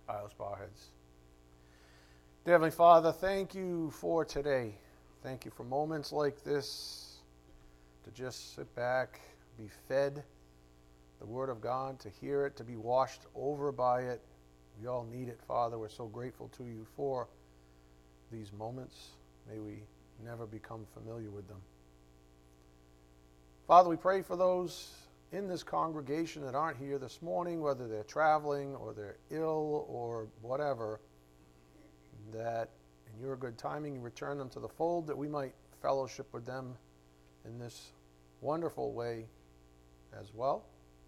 Let's bow our heads. Dear Heavenly Father, thank you for today. Thank you for moments like this to just sit back, be fed the Word of God, to hear it, to be washed over by it. We all need it, Father. We're so grateful to you for these moments. May we never become familiar with them. Father, we pray for those in this congregation that aren't here this morning, whether they're traveling or they're ill or whatever, that in your good timing you return them to the fold, that we might fellowship with them in this wonderful way as well.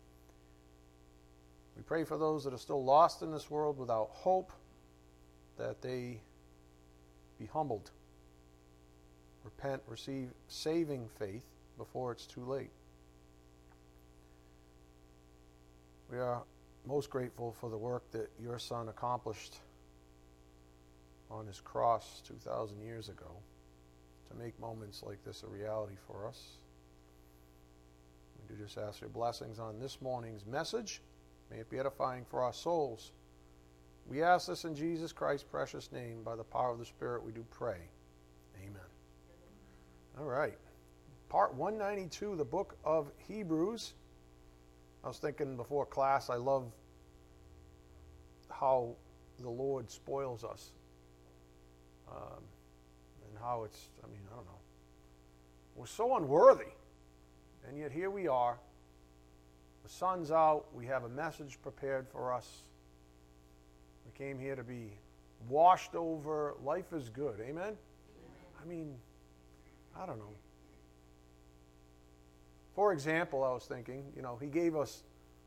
We pray for those that are still lost in this world without hope, that they be humbled, repent, receive saving faith before it's too late. We are most grateful for the work that your Son accomplished on his cross 2,000 years ago to make moments like this a reality for us. We do just ask your blessings on this morning's message. May it be edifying for our souls. We ask this in Jesus Christ's precious name. By the power of the Spirit we do pray. Amen. All right. Part 192, the book of Hebrews. I was thinking before class, I love how the Lord spoils us. And how it's, I don't know. We're so unworthy. And yet here we are. The sun's out. We have a message prepared for us. We came here to be washed over. Life is good. Amen? I don't know. For example, I was thinking, he gave us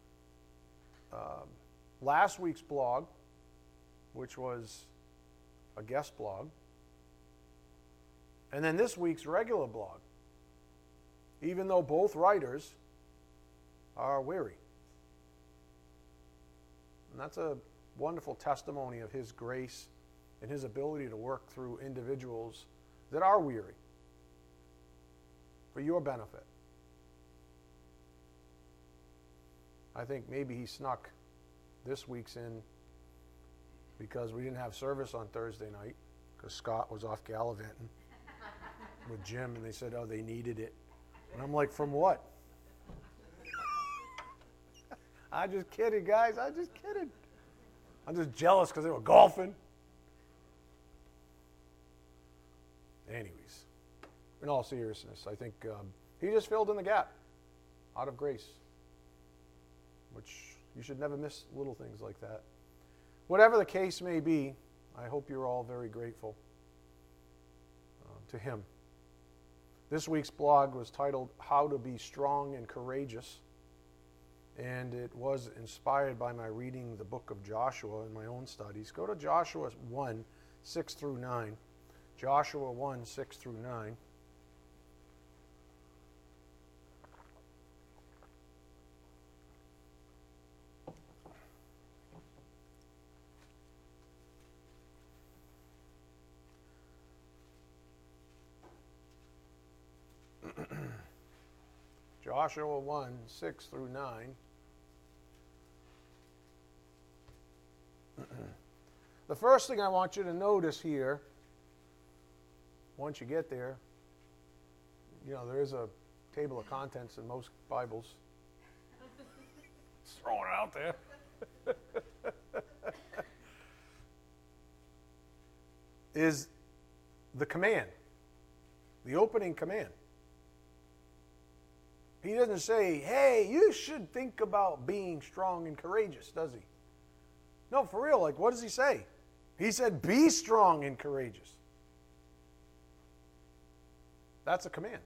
last week's blog, which was a guest blog, and then this week's regular blog, even though both writers are weary. And that's a wonderful testimony of his grace and his ability to work through individuals that are weary for your benefit. I think maybe he snuck this week's in because we didn't have service on Thursday night because Scott was off gallivanting with Jim, and they said, they needed it. And I'm like, from what? I'm just kidding, guys. I'm just kidding. I'm just jealous because they were golfing. Anyways, in all seriousness, I think he just filled in the gap out of grace, which you should never miss little things like that. Whatever the case may be, I hope you're all very grateful to him. This week's blog was titled, How to Be Strong and Courageous, and it was inspired by my reading the book of Joshua in my own studies. Go to Joshua 1, 6 through 9. Joshua 1, 6 through 9. Joshua 1, 6 through 9. The first thing I want you to notice here, once you get there, there is a table of contents in most Bibles. Just throwing it out there. Is the command, the opening command. He doesn't say, hey, you should think about being strong and courageous, does he? No, for real, what does he say? He said, be strong and courageous. That's a command.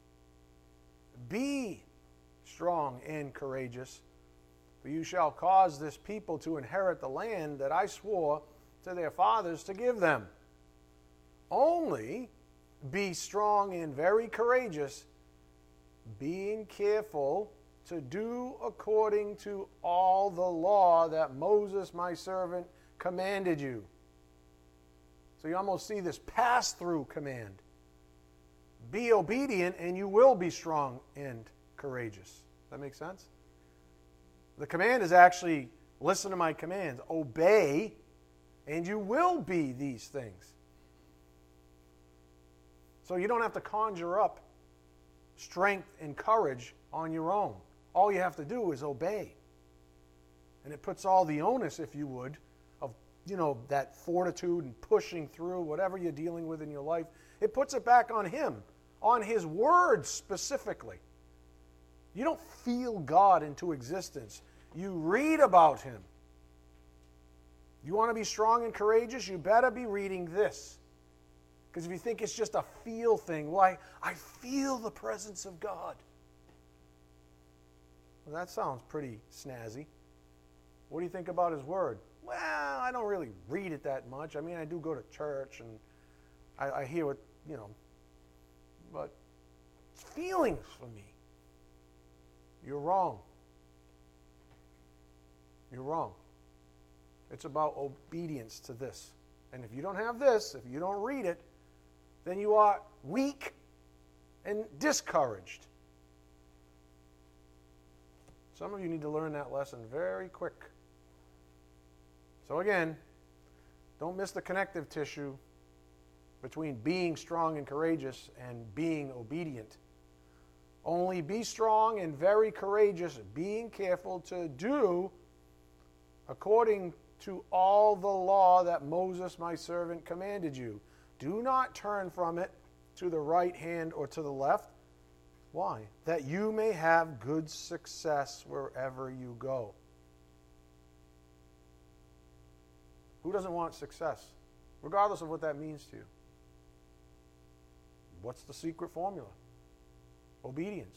Be strong and courageous, for you shall cause this people to inherit the land that I swore to their fathers to give them. Only be strong and very courageous, being careful to do according to all the law that Moses, my servant, commanded you. So you almost see this pass-through command. Be obedient and you will be strong and courageous. Does that make sense? The command is actually Listen to my commands. Obey, and you will be these things. So you don't have to conjure up strength and courage on your own. All you have to do is obey. And it puts all the onus, if you would, of, that fortitude and pushing through whatever you're dealing with in your life. It puts it back on Him, on His words specifically. You don't feel God into existence. You read about Him. You want to be strong and courageous? You better be reading this. Because if you think it's just a feel thing, why, I feel the presence of God. Well, that sounds pretty snazzy. What do you think about His Word? Well, I don't really read it that much. I mean, I do go to church and I hear what, but it's feelings for me. You're wrong. You're wrong. It's about obedience to this. And if you don't have this, if you don't read it, then you are weak and discouraged. Some of you need to learn that lesson very quick. So again, don't miss the connective tissue between being strong and courageous and being obedient. Only be strong and very courageous, being careful to do according to all the law that Moses my servant commanded you. Do not turn from it to the right hand or to the left. Why? That you may have good success wherever you go. Who doesn't want success? Regardless of what that means to you. What's the secret formula? Obedience.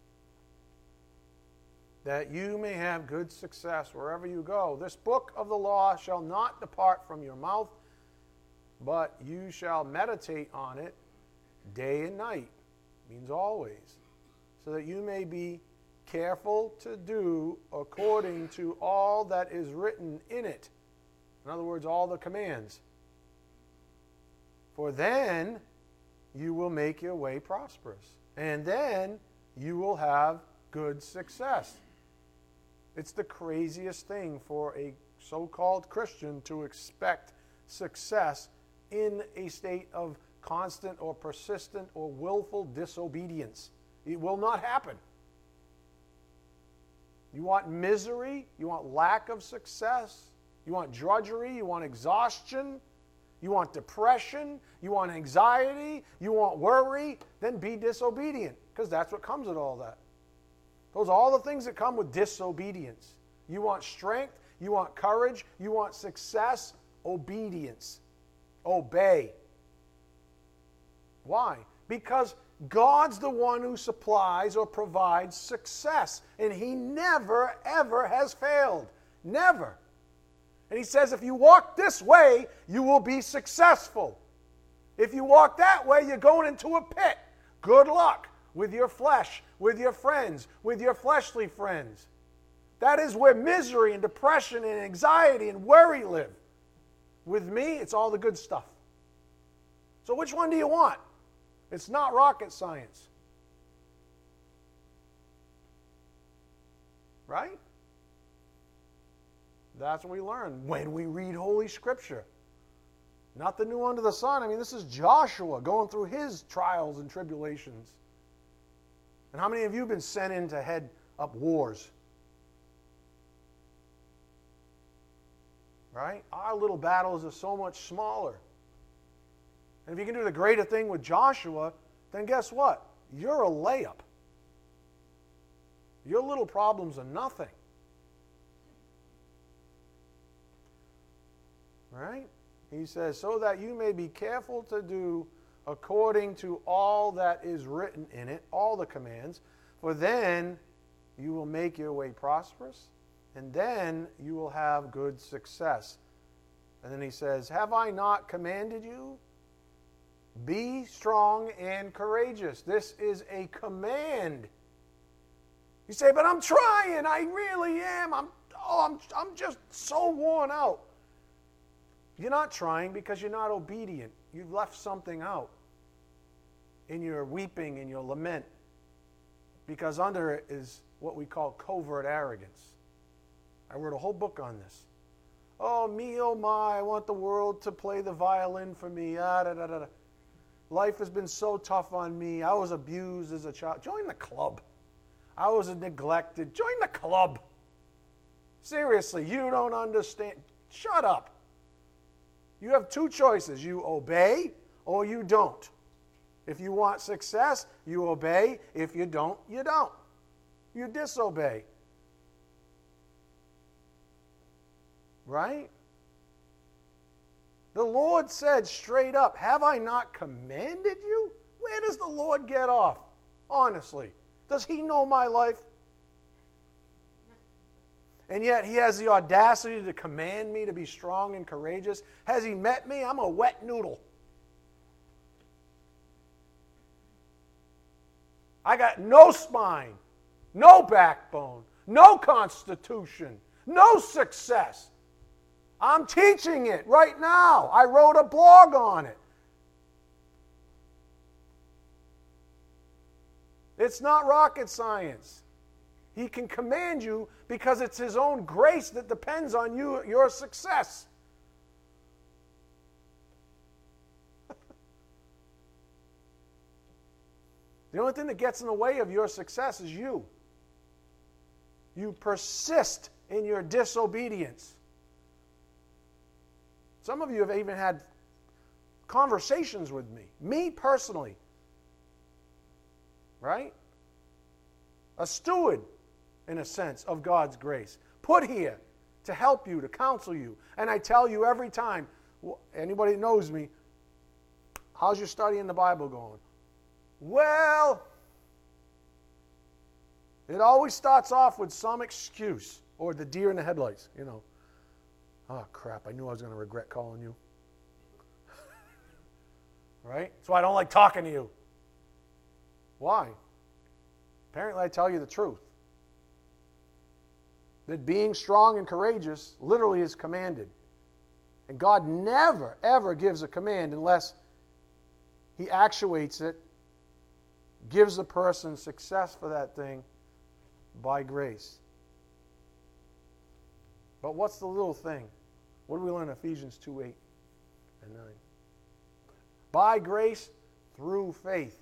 That you may have good success wherever you go. This book of the law shall not depart from your mouth, but you shall meditate on it day and night. Means always. So that you may be careful to do according to all that is written in it. In other words, all the commands. For then you will make your way prosperous. And then you will have good success. It's the craziest thing for a so-called Christian to expect success in a state of constant or persistent or willful disobedience. It will not happen. You want misery? You want lack of success? You want drudgery? You want exhaustion? You want depression? You want anxiety? You want worry? Then be disobedient, because that's what comes with all that. Those are all the things that come with disobedience. You want strength? You want courage? You want success? Obedience. Obey. Why? Because God's the one who supplies or provides success. And He never, ever has failed. Never. And He says, if you walk this way, you will be successful. If you walk that way, you're going into a pit. Good luck with your flesh, with your friends, with your fleshly friends. That is where misery and depression and anxiety and worry live. With me, it's all the good stuff. So which one do you want? It's not rocket science. Right? That's what we learn when we read Holy Scripture. Not the new under the sun. I mean, this is Joshua going through his trials and tribulations. And how many of you have been sent in to head up wars? Right? Our little battles are so much smaller. And if you can do the greater thing with Joshua, then guess what? You're a layup. Your little problems are nothing. Right? He says, so that you may be careful to do according to all that is written in it, all the commands, for then you will make your way prosperous, and then you will have good success. And then he says, have I not commanded you? Be strong and courageous. This is a command. You say, but I'm trying. I really am. I'm just so worn out. You're not trying because you're not obedient. You've left something out in your weeping and your lament, because under it is what we call covert arrogance. I wrote a whole book on this. Oh, me, oh my, I want the world to play the violin for me. Ah, da, da, da, da. Life has been so tough on me. I was abused as a child. Join the club. I was neglected. Join the club. Seriously, you don't understand. Shut up. You have two choices. You obey or you don't. If you want success, you obey. If you don't, you don't. You disobey. Right? The Lord said straight up, have I not commanded you? Where does the Lord get off? Honestly. Does He know my life? And yet He has the audacity to command me to be strong and courageous. Has He met me? I'm a wet noodle. I got no spine, no backbone, no constitution, no success. I'm teaching it right now. I wrote a blog on it. It's not rocket science. He can command you because it's His own grace that depends on you, your success. The only thing that gets in the way of your success is you. You persist in your disobedience. Some of you have even had conversations with me personally. Right? A steward, in a sense, of God's grace. Put here to help you, to counsel you. And I tell you every time, anybody that knows me, how's your study in the Bible going? Well, it always starts off with some excuse, or the deer in the headlights, you know. Oh, crap, I knew I was going to regret calling you. Right? That's why I don't like talking to you. Why? Apparently I tell you the truth. That being strong and courageous literally is commanded. And God never, ever gives a command unless He actuates it, gives the person success for that thing by grace. But what's the little thing? What do we learn in Ephesians 2:8 and 9? By grace through faith.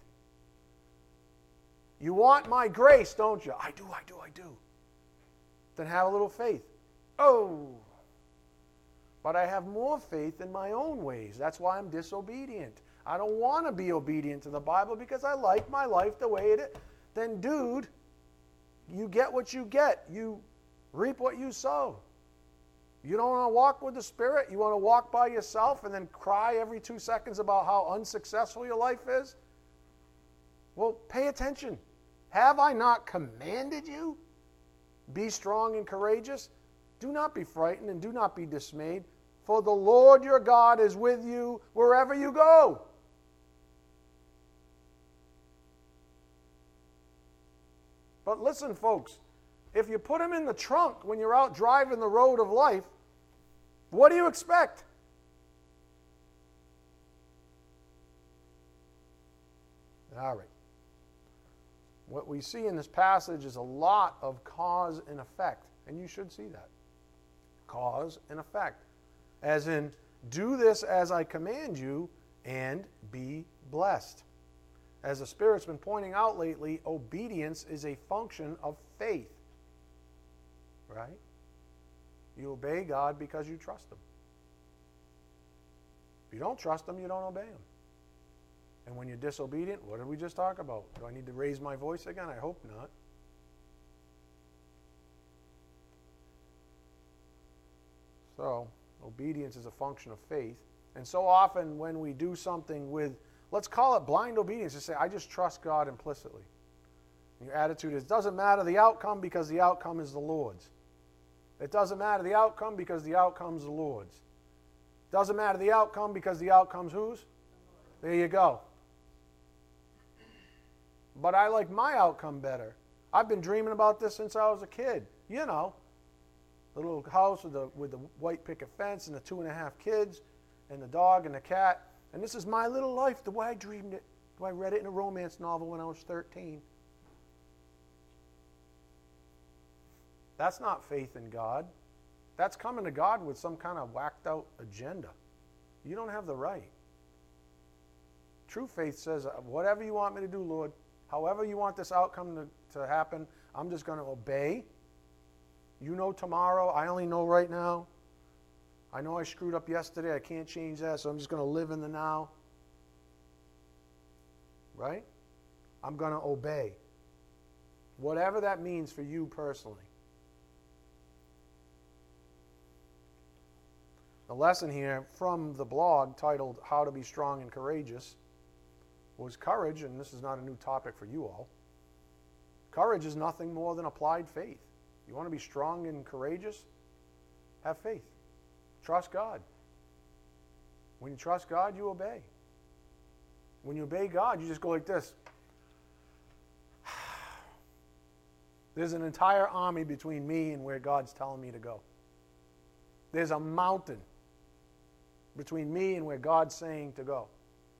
You want my grace, don't you? I do. Then have a little faith. Oh, but I have more faith in my own ways. That's why I'm disobedient. I don't want to be obedient to the Bible because I like my life the way it is. Then, dude, you get what you get. You reap what you sow. You don't want to walk with the Spirit? You want to walk by yourself and then cry every 2 seconds about how unsuccessful your life is? Well, pay attention. Have I not commanded you? Be strong and courageous. Do not be frightened and do not be dismayed, for the Lord your God is with you wherever you go. But listen, folks, if you put Him in the trunk when you're out driving the road of life, what do you expect? All right. What we see in this passage is a lot of cause and effect, and you should see that. Cause and effect. As in, do this as I command you and be blessed. As the Spirit's been pointing out lately, obedience is a function of faith. Right? You obey God because you trust Him. If you don't trust Him, you don't obey Him. And when you're disobedient, what did we just talk about? Do I need to raise my voice again? I hope not. So, obedience is a function of faith. And so often when we do something with, let's call it blind obedience, just say, I just trust God implicitly. And your attitude is, it doesn't matter the outcome because the outcome is the Lord's. It doesn't matter the outcome because the outcome's the Lord's. It doesn't matter the outcome because the outcome's whose? There you go. But I like my outcome better. I've been dreaming about this since I was a kid. You know, the little house with the white picket fence and the 2.5 kids and the dog and the cat. And this is my little life, the way I dreamed it. The way I read it in a romance novel when I was 13. That's not faith in God. That's coming to God with some kind of whacked out agenda. You don't have the right. True faith says, whatever you want me to do, Lord, however you want this outcome to happen, I'm just going to obey. You know tomorrow. I only know right now. I know I screwed up yesterday. I can't change that, so I'm just going to live in the now. Right? I'm going to obey. Whatever that means for you personally. The lesson here from the blog titled How to Be Strong and Courageous was courage, and this is not a new topic for you all. Courage is nothing more than applied faith. You want to be strong and courageous? Have faith. Trust God. When you trust God, you obey. When you obey God, you just go like this. There's an entire army between me and where God's telling me to go. There's a mountain between me and where God's saying to go.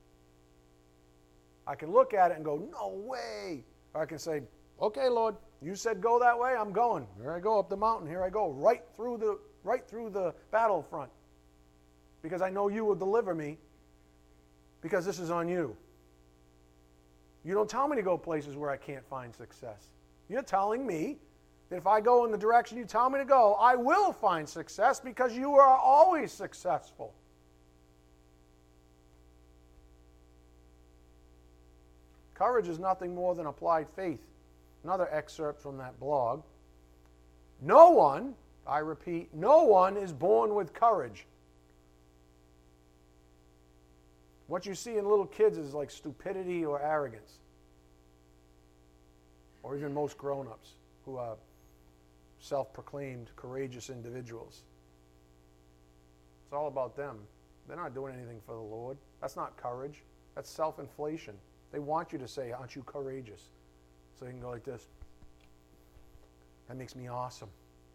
I can look at it and go, no way. Or I can say, okay, Lord, you said go that way, I'm going. Here I go up the mountain. Here I go right through the battlefront. Because I know you will deliver me because this is on you. You don't tell me to go places where I can't find success. You're telling me that if I go in the direction you tell me to go, I will find success because you are always successful. Courage is nothing more than applied faith. Another excerpt from that blog. No one, I repeat, no one is born with courage. What you see in little kids is like stupidity or arrogance. Or even most grown-ups who are self-proclaimed courageous individuals. It's all about them. They're not doing anything for the Lord. That's not courage. That's self-inflation. They want you to say, aren't you courageous? So you can go like this. That makes me awesome.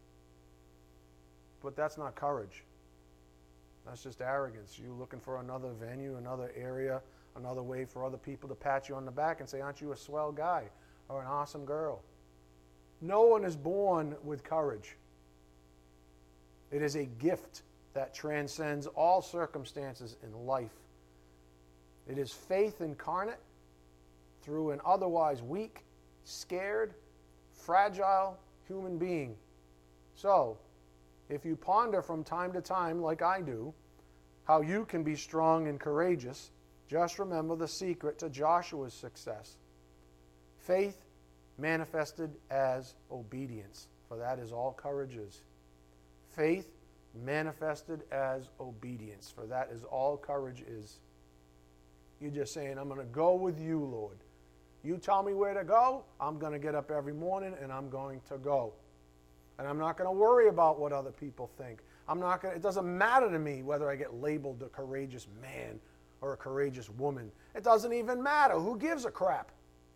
But that's not courage. That's just arrogance. You looking for another venue, another area, another way for other people to pat you on the back and say, aren't you a swell guy or an awesome girl? No one is born with courage. It is a gift that transcends all circumstances in life. It is faith incarnate through an otherwise weak, scared, fragile human being. So, if you ponder from time to time, like I do, how you can be strong and courageous, just remember the secret to Joshua's success. Faith manifested as obedience, for that is all courage is. Faith manifested as obedience, for that is all courage is. You're just saying, I'm going to go with you, Lord. You tell me where to go, I'm going to get up every morning and I'm going to go. And I'm not going to worry about what other people think. It doesn't matter to me whether I get labeled a courageous man or a courageous woman. It doesn't even matter. Who gives a crap?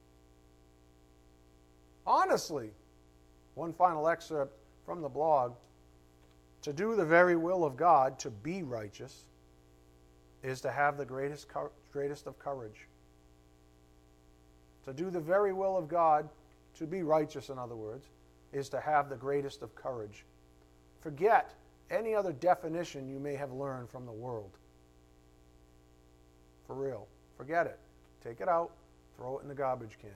Honestly, one final excerpt from the blog. To do the very will of God, to be righteous, is to have the greatest of courage. To do the very will of God, to be righteous, in other words, is to have the greatest of courage. Forget any other definition you may have learned from the world. For real. Forget it. Take it out, throw it in the garbage can.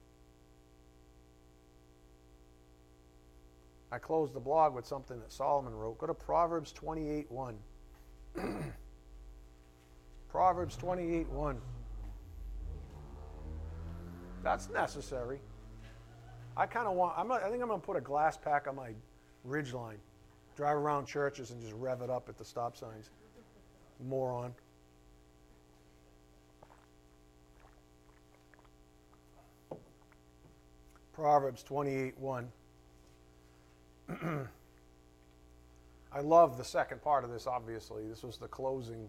I closed the blog with something that Solomon wrote. Go to Proverbs 28:1. Proverbs 28:1. That's necessary. I think I'm going to put a glass pack on my Ridgeline. Drive around churches and just rev it up at the stop signs. Moron. Proverbs 28:1. I love the second part of this, obviously. This was the closing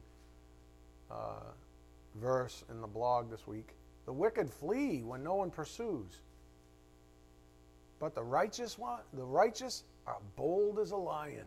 verse in the blog this week. The wicked flee when no one pursues. But the righteous are bold as a lion.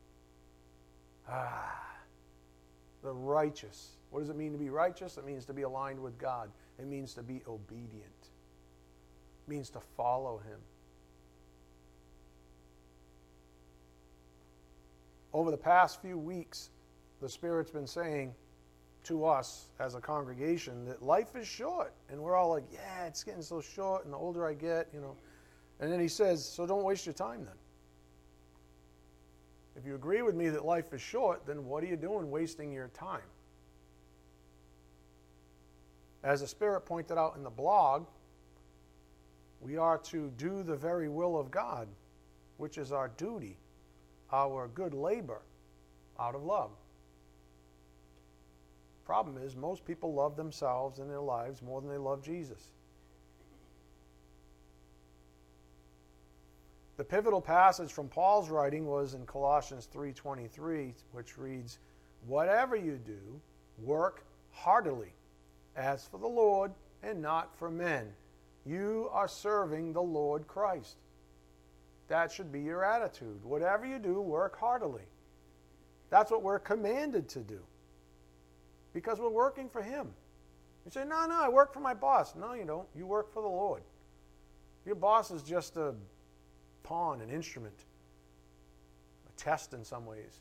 The righteous. What does it mean to be righteous? It means to be aligned with God. It means to be obedient. It means to follow Him. over the past few weeks, the Spirit's been saying to us as a congregation that life is short. And we're all like, yeah, it's getting so short, and the older I get, And then he says, so don't waste your time then. If you agree with me that life is short, then what are you doing wasting your time? As the Spirit pointed out in the blog, we are to do the very will of God, which is our duty, our good labor, out of love. Problem is, most people love themselves and their lives more than they love Jesus. The pivotal passage from Paul's writing was in Colossians 3:23, which reads, "Whatever you do, work heartily, as for the Lord and not for men. You are serving the Lord Christ." That should be your attitude. Whatever you do, work heartily. That's what we're commanded to do, because we're working for Him. You say, no, I work for my boss. No, you don't. You work for the Lord. Your boss is just a pawn, an instrument, a test in some ways.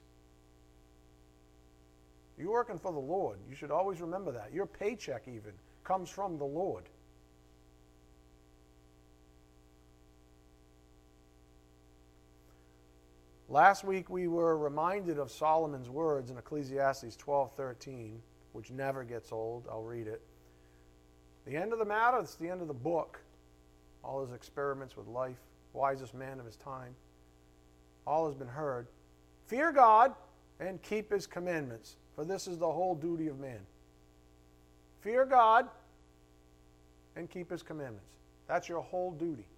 You're working for the Lord. You should always remember that. Your paycheck even comes from the Lord. Last week we were reminded of Solomon's words in Ecclesiastes 12:13, which never gets old. I'll read it. The end of the matter, it's the end of the book. All his experiments with life, wisest man of his time, all has been heard. Fear God and keep His commandments, for this is the whole duty of man. Fear God and keep His commandments. That's your whole duty.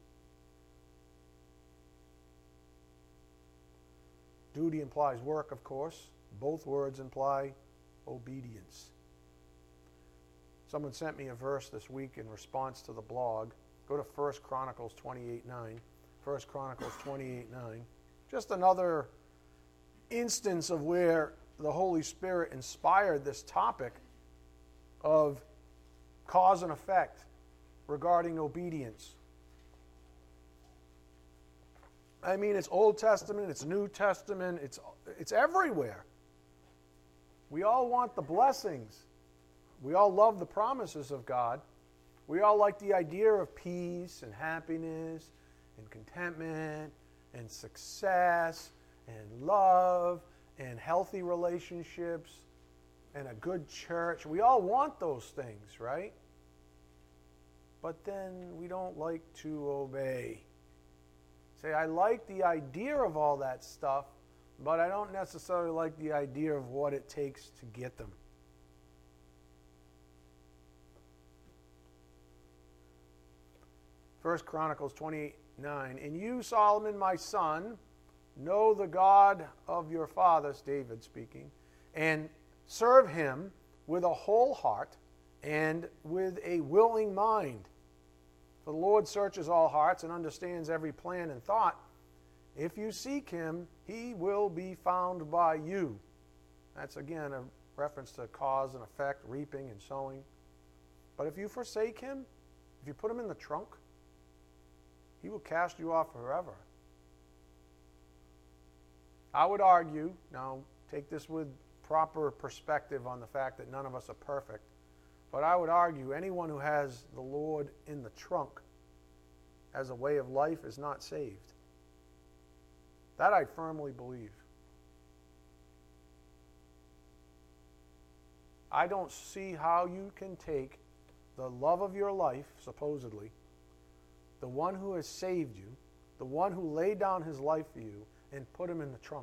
Duty implies work, of course. Both words imply obedience. Someone sent me a verse this week in response to the blog. Go to 1 Chronicles 28:9. 1 Chronicles 28:9. Just another instance of where the Holy Spirit inspired this topic of cause and effect regarding obedience. I mean, it's Old Testament, it's New Testament, it's everywhere. We all want the blessings. We all love the promises of God. We all like the idea of peace and happiness and contentment and success and love and healthy relationships and a good church. We all want those things, right? But then we don't like to obey. Say, I like the idea of all that stuff, but I don't necessarily like the idea of what it takes to get them. First Chronicles 28:9. And you, Solomon, my son, know the God of your fathers, David speaking, and serve Him with a whole heart and with a willing mind. For the Lord searches all hearts and understands every plan and thought. If you seek Him, He will be found by you. That's again a reference to cause and effect, reaping and sowing. But if you forsake Him, if you put Him in the trunk, He will cast you off forever. I would argue, now take this with proper perspective on the fact that none of us are perfect, but I would argue anyone who has the Lord in the trunk as a way of life is not saved. That I firmly believe. I don't see how you can take the love of your life, supposedly, the one who has saved you, the one who laid down His life for you, and put Him in the trunk.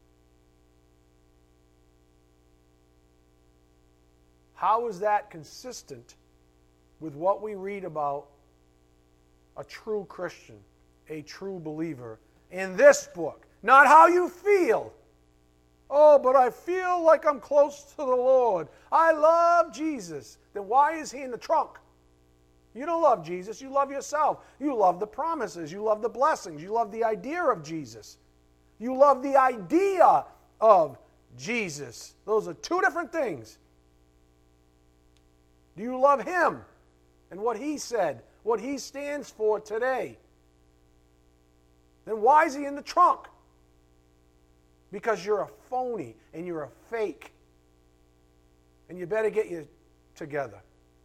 How is that consistent with what we read about a true Christian, a true believer in this book? Not how you feel. Oh, but I feel like I'm close to the Lord. I love Jesus. Then why is He in the trunk? You don't love Jesus. You love yourself. You love the promises. You love the blessings. You love the idea of Jesus. You love the idea of Jesus. Those are two different things. Do you love Him and what He said, what He stands for today? Then why is He in the trunk? because you're a phony and you're a fake. And you better get you together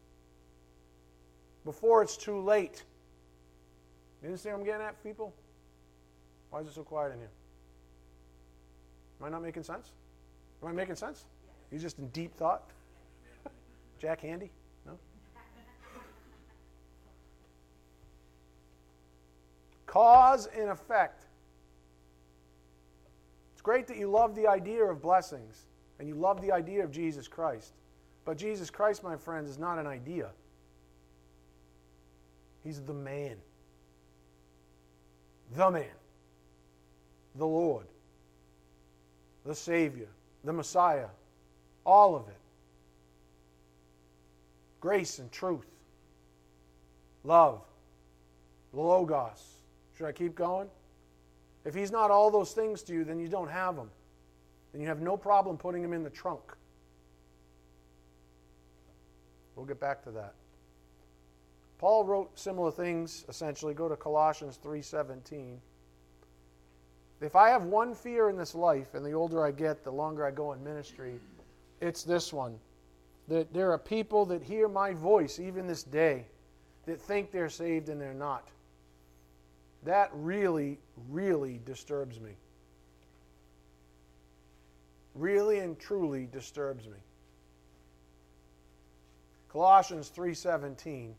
before it's too late. You understand what I'm getting at, people? Why is it so quiet in here? Am I not making sense? Am I making sense? You're just in deep thought? Jack Handy? No? Cause and effect. It's great that you love the idea of blessings and you love the idea of Jesus Christ. But Jesus Christ, my friends, is not an idea. He's the man. The man. The Lord. The Savior. The Messiah. All of it. Grace and truth. Love. The Logos. Should I keep going? If he's not all those things to you, then you don't have him. Then you have no problem putting him in the trunk. We'll get back to that. Paul wrote similar things, essentially. Go to Colossians 3:17. If I have one fear in this life, and the older I get, the longer I go in ministry, it's this one. That there are people that hear my voice, even this day, that think they're saved and they're not. That really, really disturbs me. Really and truly disturbs me. Colossians 3:17.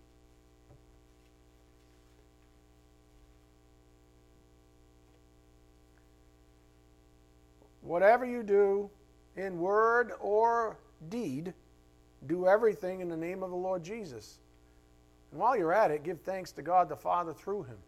Whatever you do, in word or deed, do everything in the name of the Lord Jesus. And while you're at it, give thanks to God the Father through him.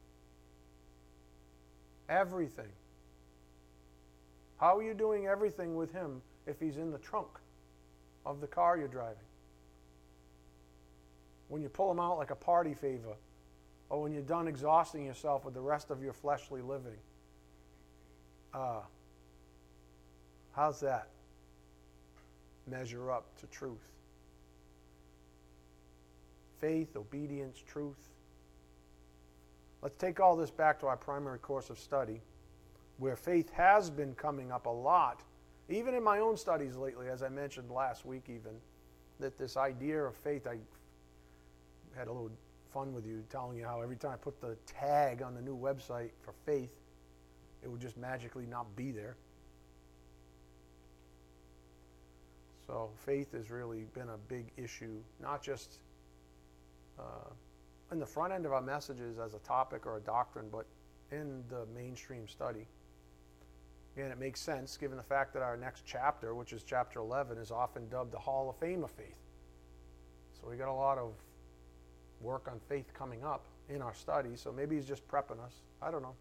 Everything. How are you doing everything with him if he's in the trunk of the car you're driving? When you pull him out like a party favor, or when you're done exhausting yourself with the rest of your fleshly living. How's that measure up to truth? Faith, obedience, truth. Let's take all this back to our primary course of study, where faith has been coming up a lot, even in my own studies lately, as I mentioned last week even, that this idea of faith, I had a little fun with you, telling you how every time I put the tag on the new website for faith, it would just magically not be there. So faith has really been a big issue, not just in the front end of our messages as a topic or a doctrine, but in the mainstream study. Again, it makes sense given the fact that our next chapter, which is chapter 11, is often dubbed the Hall of Fame of Faith. So we got a lot of work on faith coming up in our study, so maybe he's just prepping us. I don't know.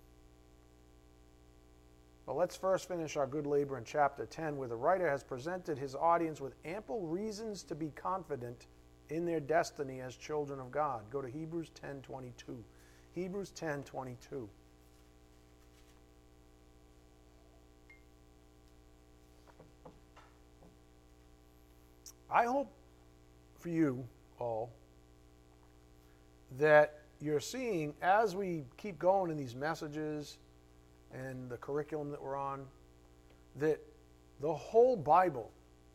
But let's first finish our good labor in chapter 10, where the writer has presented his audience with ample reasons to be confident in their destiny as children of God. Go to Hebrews 10:22. Hebrews 10:22. I hope for you all that you're seeing, as we keep going in these messages and the curriculum that we're on, that the whole Bible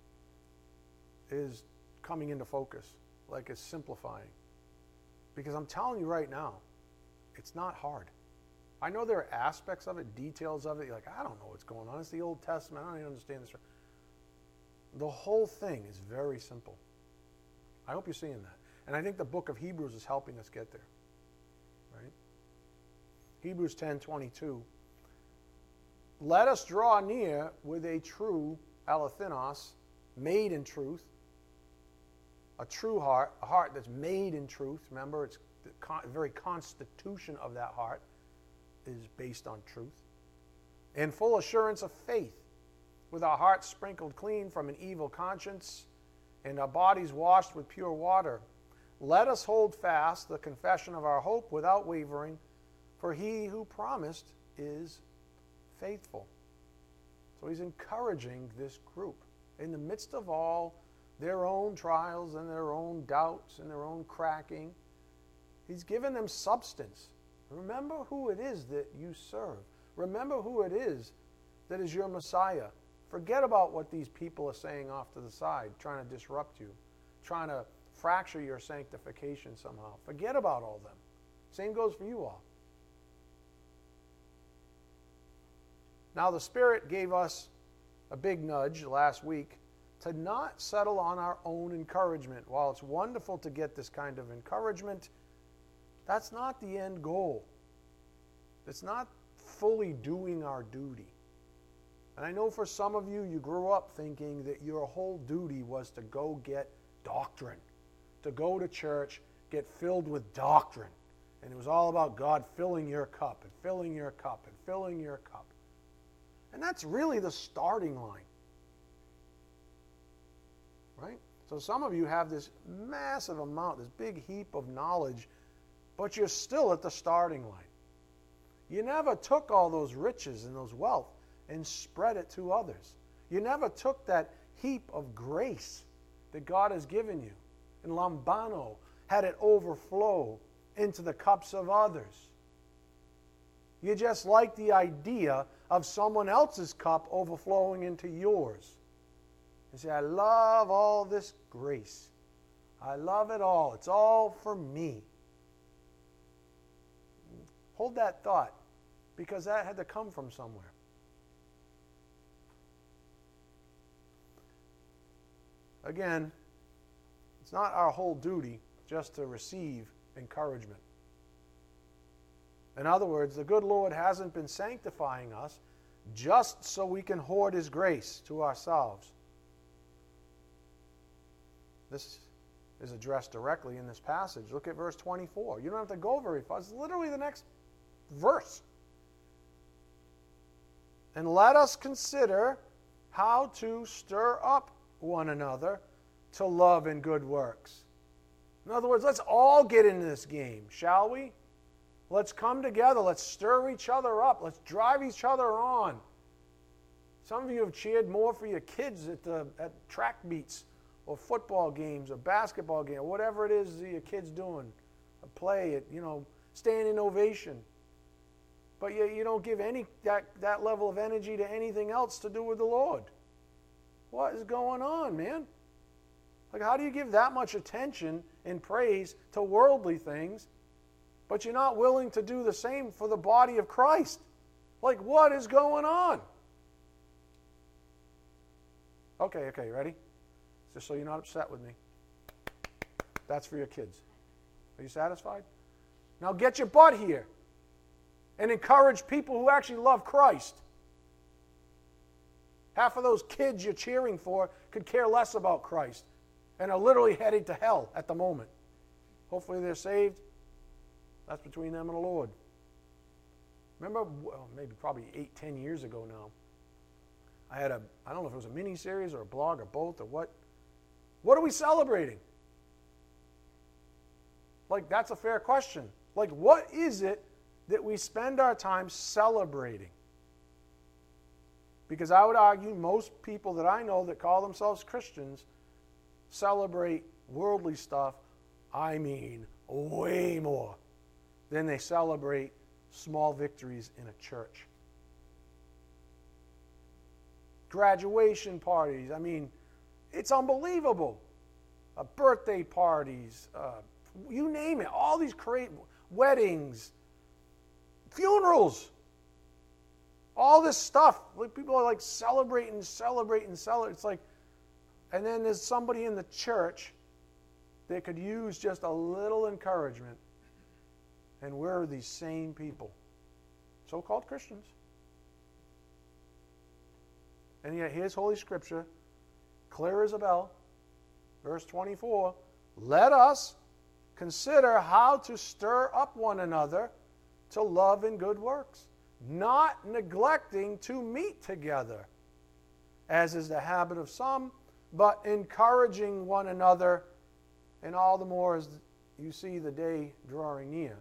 is coming into focus, like it's simplifying. Because I'm telling you right now, it's not hard. I know there are aspects of it, details of it, you're like, I don't know what's going on. It's the Old Testament. I don't even understand this. The whole thing is very simple. I hope you're seeing that. And I think the book of Hebrews is helping us get there. Right? Hebrews 10:22. Let us draw near with a true alethinos, made in truth, a true heart, a heart that's made in truth. Remember, it's the very constitution of that heart is based on truth. And full assurance of faith, with our hearts sprinkled clean from an evil conscience and our bodies washed with pure water. Let us hold fast the confession of our hope without wavering, for he who promised is faithful. So he's encouraging this group in the midst of all their own trials and their own doubts and their own cracking. He's given them substance. Remember who it is that you serve. Remember who it is that is your Messiah. Forget about what these people are saying off to the side, trying to disrupt you, trying to fracture your sanctification somehow. Forget about all them. Same goes for you all. Now, the Spirit gave us a big nudge last week to not settle on our own encouragement. While it's wonderful to get this kind of encouragement, that's not the end goal. It's not fully doing our duty. And I know for some of you, you grew up thinking that your whole duty was to go get doctrine, to go to church, get filled with doctrine. And it was all about God filling your cup and filling your cup and filling your cup. And that's really the starting line. Right? So some of you have this massive amount, this big heap of knowledge, but you're still at the starting line. You never took all those riches and those wealth and spread it to others. You never took that heap of grace that God has given you and lambano, had it overflow into the cups of others. You just like the idea of someone else's cup overflowing into yours. You say, I love all this grace. I love it all. It's all for me. Hold that thought, because that had to come from somewhere. Again, it's not our whole duty just to receive encouragement. In other words, the good Lord hasn't been sanctifying us just so we can hoard His grace to ourselves. This is addressed directly in this passage. Look at verse 24. You don't have to go very far. It's literally the next verse. And let us consider how to stir up one another to love and good works. In other words, let's all get into this game, shall we? Let's come together. Let's stir each other up. Let's drive each other on. Some of you have cheered more for your kids at track meets or football games or basketball games or whatever it is that your kid's doing. A play, standing ovation. But you don't give that level of energy to anything else to do with the Lord. What is going on, man? Like, how do you give that much attention and praise to worldly things, but you're not willing to do the same for the body of Christ? Like, what is going on? Okay, ready? Just so you're not upset with me. That's for your kids. Are you satisfied? Now get your butt here and encourage people who actually love Christ. Half of those kids you're cheering for could care less about Christ and are literally headed to hell at the moment. Hopefully they're saved. That's between them and the Lord. Remember, probably 8-10 years ago now, I had I don't know if it was a mini-series or a blog or both or what. What are we celebrating? Like, that's a fair question. Like, what is it that we spend our time celebrating? Because I would argue most people that I know that call themselves Christians celebrate worldly stuff, way more than they celebrate small victories in a church. Graduation parties, it's unbelievable. Birthday parties, you name it, all these weddings, funerals, all this stuff. Like, people are like celebrating. It's like, and then there's somebody in the church that could use just a little encouragement, and we're these same people, so-called Christians. And yet here's Holy Scripture, clear as a bell, verse 24, let us consider how to stir up one another to love and good works, not neglecting to meet together, as is the habit of some, but encouraging one another, and all the more as you see the day drawing near.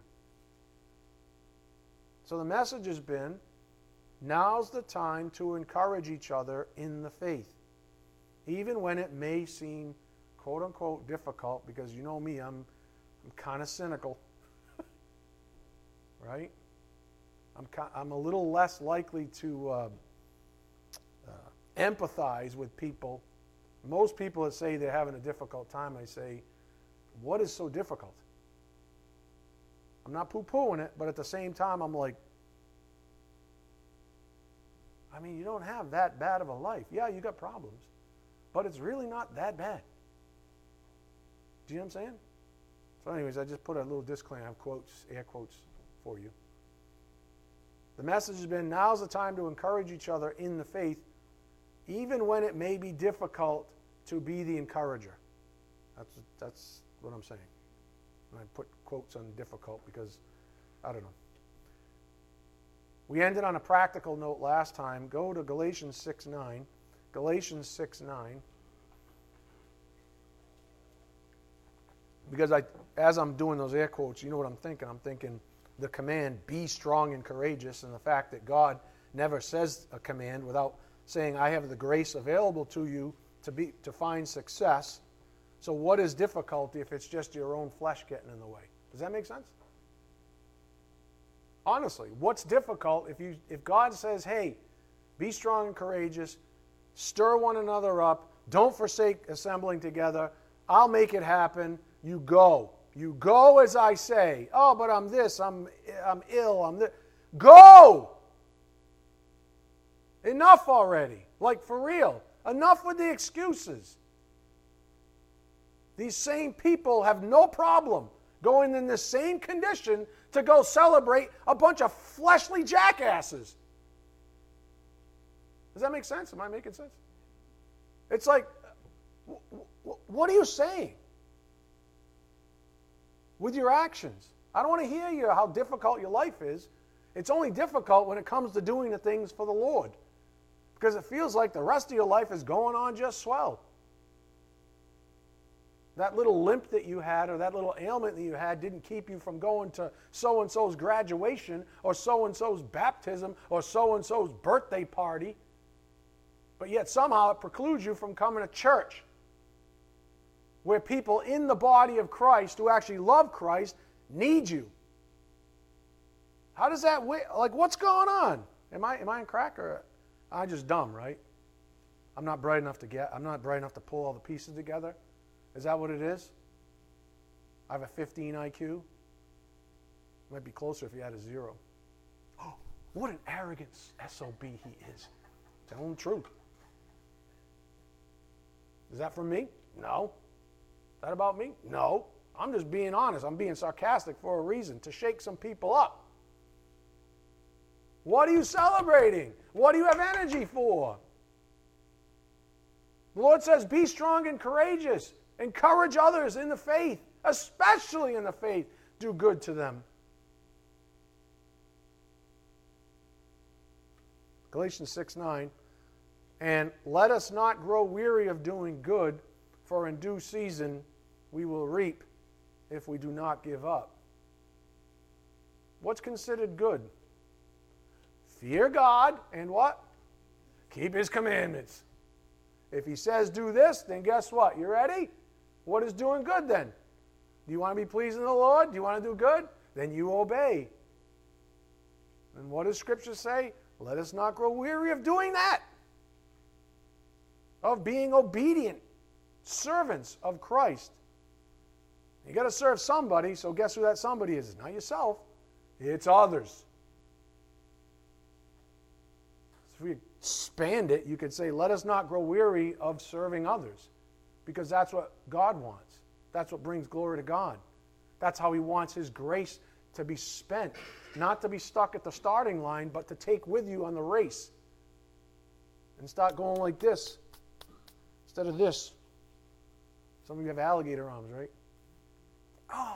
So the message has been, now's the time to encourage each other in the faith, even when it may seem, quote-unquote, difficult, because you know me, I'm kind of cynical, right? I'm a little less likely to empathize with people. Most people that say they're having a difficult time, I say, what is so difficult? I'm not poo-pooing it, but at the same time, I'm like, I mean, you don't have that bad of a life. Yeah, you got problems, but it's really not that bad. Do you know what I'm saying? So anyways, I just put a little disclaimer. I have quotes, air quotes for you. The message has been, now's the time to encourage each other in the faith, even when it may be difficult to be the encourager. That's what I'm saying. And I put quotes on difficult because, I don't know. We ended on a practical note last time. Go to Galatians 6:9. Galatians 6:9. Because as I'm doing those air quotes, you know what I'm thinking? I'm thinking the command, be strong and courageous, and the fact that God never says a command without saying, I have the grace available to you to find success. So what is difficulty if it's just your own flesh getting in the way? Does that make sense? Honestly, what's difficult if God says, hey, be strong and courageous, stir one another up, don't forsake assembling together, I'll make it happen, you go. You go as I say. Oh, but I'm this, I'm ill, I'm this. Go! Enough already. Like, for real. Enough with the excuses. These same people have no problem going in the same condition to go celebrate a bunch of fleshly jackasses. Does that make sense? Am I making sense? It's like, what are you saying with your actions? I don't want to hear you how difficult your life is. It's only difficult when it comes to doing the things for the Lord, because it feels like the rest of your life is going on just swell. That little limp that you had or that little ailment that you had didn't keep you from going to so-and-so's graduation or so-and-so's baptism or so-and-so's birthday party. But yet somehow it precludes you from coming to church where people in the body of Christ who actually love Christ need you. How does that, like, what's going on? Am I in crack, or I'm just dumb, right? I'm not bright enough to pull all the pieces together. Is that what it is? I have a 15 IQ. Might be closer if you had a 0. Oh, what an arrogant SOB he is. Telling the truth. Is that from me? No. Is that about me? No. I'm just being honest. I'm being sarcastic for a reason, to shake some people up. What are you celebrating? What do you have energy for? The Lord says, be strong and courageous. Encourage others in the faith, especially in the faith. Do good to them. Galatians 6:9. And let us not grow weary of doing good, for in due season we will reap if we do not give up. What's considered good? Fear God and what? Keep His commandments. If He says do this, then guess what? You ready? What is doing good then? Do you want to be pleasing the Lord? Do you want to do good? Then you obey. And what does Scripture say? Let us not grow weary of doing that. Of being obedient servants of Christ. You got to serve somebody, so guess who that somebody is? It's not yourself. It's others. If we expand it, you could say, let us not grow weary of serving others. Because that's what God wants. That's what brings glory to God. That's how He wants His grace to be spent. Not to be stuck at the starting line, but to take with you on the race. And start going like this instead of this. Some of you have alligator arms, right? Oh,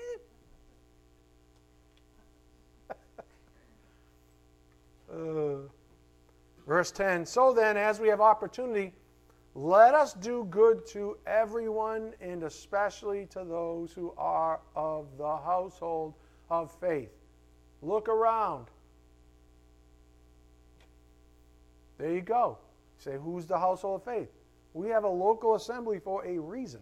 man. Verse 10, so then, as we have opportunity, let us do good to everyone, and especially to those who are of the household of faith. Look around. There you go. You say, who's the household of faith? We have a local assembly for a reason.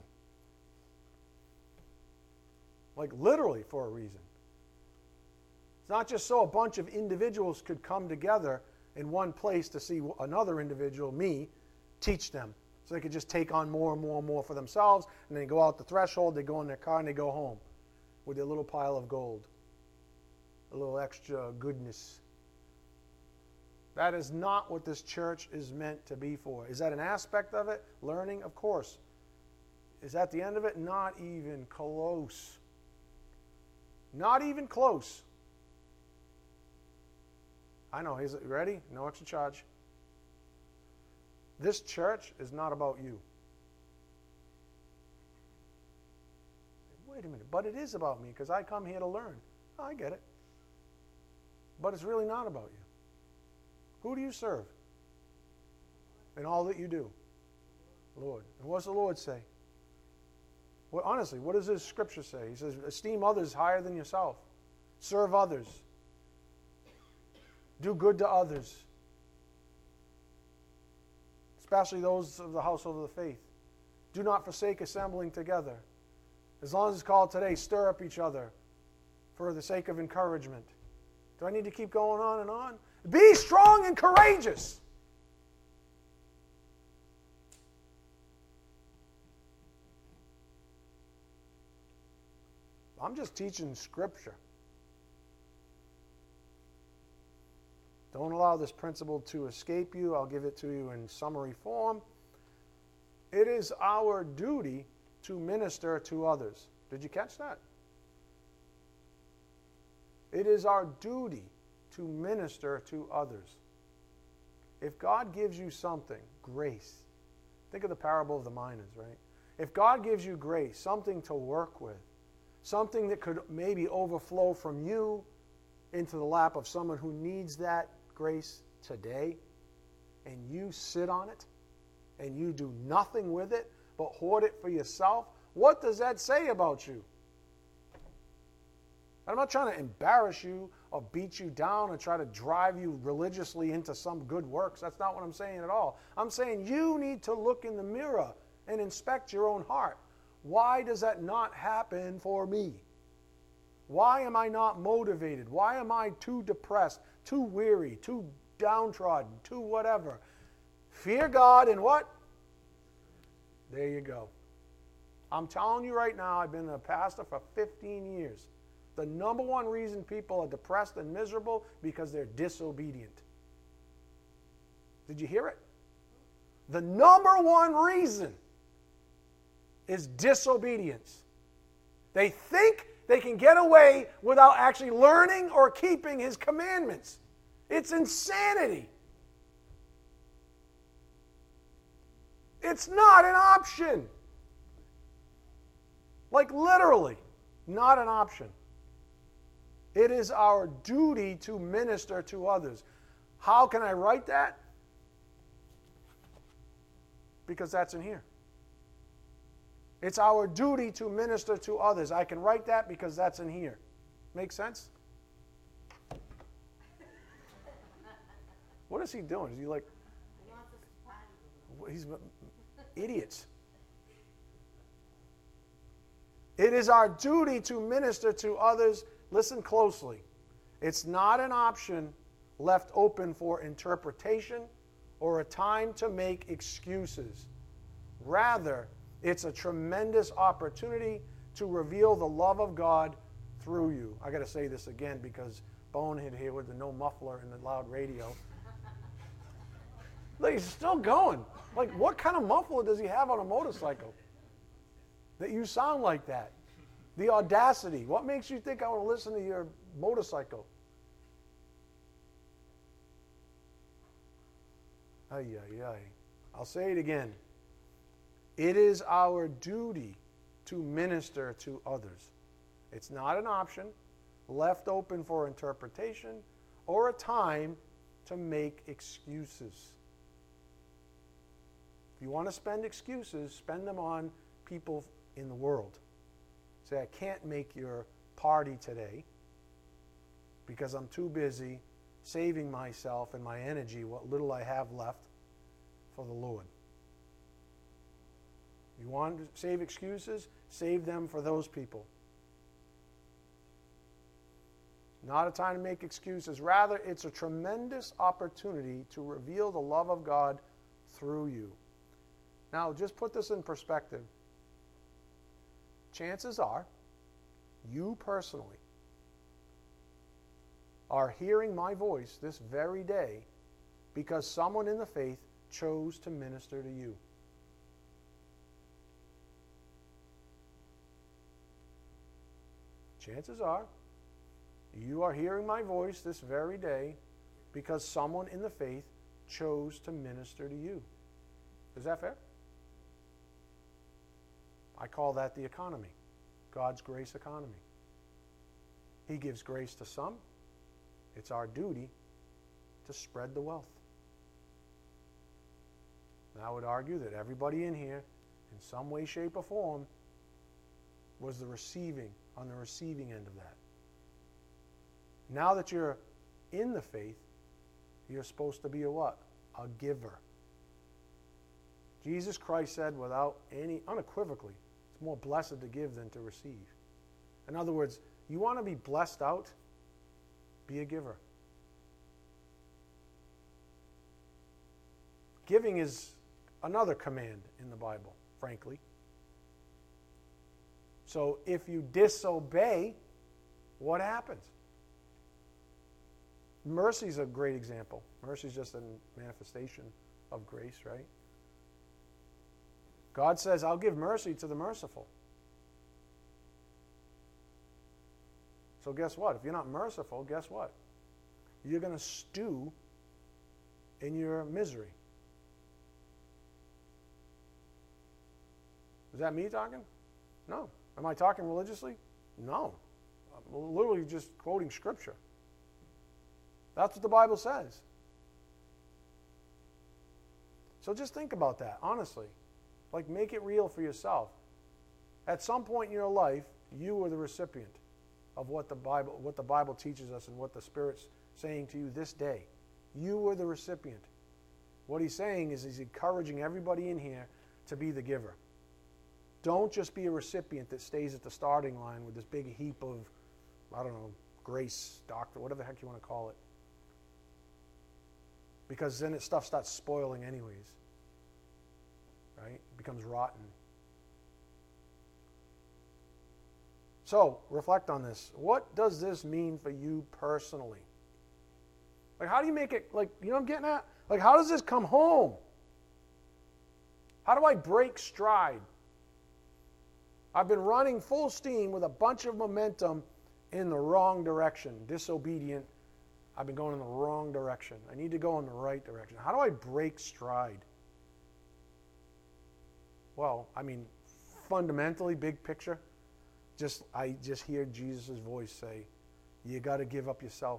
Like literally for a reason. It's not just so a bunch of individuals could come together in one place to see another individual, me, teach them. So they could just take on more and more and more for themselves, and they go out the threshold, they go in their car, and they go home with their little pile of gold, a little extra goodness. That is not what this church is meant to be for. Is that an aspect of it? Learning? Of course. Is that the end of it? Not even close. Not even close. I know. He's ready? No extra charge. This church is not about you. Wait a minute. But it is about me because I come here to learn. Oh, I get it. But it's really not about you. Who do you serve in all that you do? Lord. And what does the Lord say? Well, honestly, what does this scripture say? He says, esteem others higher than yourself. Serve others. Do good to others. Especially those of the household of the faith. Do not forsake assembling together. As long as it's called today, stir up each other for the sake of encouragement. Do I need to keep going on and on? Be strong and courageous. I'm just teaching Scripture. Don't allow this principle to escape you. I'll give it to you in summary form. It is our duty to minister to others. Did you catch that? It is our duty to minister to others. If God gives you something, grace. Think of the parable of the minas, right? If God gives you grace, something to work with, something that could maybe overflow from you into the lap of someone who needs that grace today, and you sit on it, and you do nothing with it but hoard it for yourself, what does that say about you? I'm not trying to embarrass you or beat you down and try to drive you religiously into some good works. That's not what I'm saying at all. I'm saying you need to look in the mirror and inspect your own heart. Why does that not happen for me? Why am I not motivated? Why am I too depressed, too weary, too downtrodden, too whatever? Fear God and what? There you go. I'm telling you right now, I've been a pastor for 15 years. The number one reason people are depressed and miserable because they're disobedient. Did you hear it? The number one reason is disobedience. They think they can get away without actually learning or keeping His commandments. It's insanity. It's not an option. Like literally, not an option. It is our duty to minister to others. How can I write that? Because that's in here. It's our duty to minister to others. I can write that because that's in here. Make sense? What is he doing? Is he like... He's idiots. It is our duty to minister to others. Listen closely. It's not an option left open for interpretation or a time to make excuses. Rather, it's a tremendous opportunity to reveal the love of God through you. I got to say this again because Bonehead here with the no muffler and the loud radio. Like, he's still going. Like, what kind of muffler does he have on a motorcycle that you sound like that? The audacity. What makes you think I want to listen to your motorcycle? Ay, ay, ay. I'll say it again. It is our duty to minister to others. It's not an option left open for interpretation or a time to make excuses. If you want to spend excuses, spend them on people in the world. Say, I can't make your party today because I'm too busy saving myself and my energy, what little I have left, for the Lord. You want to save excuses? Save them for those people. Not a time to make excuses. Rather, it's a tremendous opportunity to reveal the love of God through you. Now, just put this in perspective. Chances are, you personally are hearing my voice this very day because someone in the faith chose to minister to you. Chances are, you are hearing my voice this very day because someone in the faith chose to minister to you. Is that fair? I call that the economy, God's grace economy. He gives grace to some. It's our duty to spread the wealth. And I would argue that everybody in here, in some way, shape, or form, was on the receiving end of that. Now that you're in the faith, you're supposed to be a what? A giver. Jesus Christ said unequivocally, it's more blessed to give than to receive. In other words, you want to be blessed out? Be a giver. Giving is another command in the Bible, frankly. So if you disobey, what happens? Mercy is a great example. Mercy is just a manifestation of grace, right? God says, I'll give mercy to the merciful. So guess what? If you're not merciful, guess what? You're going to stew in your misery. Is that me talking? No. Am I talking religiously? No. I'm literally just quoting Scripture. That's what the Bible says. So just think about that, honestly. Like, make it real for yourself. At some point in your life, you were the recipient of what the Bible teaches us and what the Spirit's saying to you this day. You were the recipient. What he's saying is he's encouraging everybody in here to be the giver. Don't just be a recipient that stays at the starting line with this big heap of, grace, doctor, whatever the heck you want to call it. Because then stuff starts spoiling anyways. Right? It becomes rotten. So, reflect on this. What does this mean for you personally? Like, how do you make it, you know what I'm getting at? Like, how does this come home? How do I break stride? I've been running full steam with a bunch of momentum in the wrong direction. Disobedient. I've been going in the wrong direction. I need to go in the right direction. How do I break stride? Well, fundamentally, big picture, I just hear Jesus' voice say, you got to give up yourself.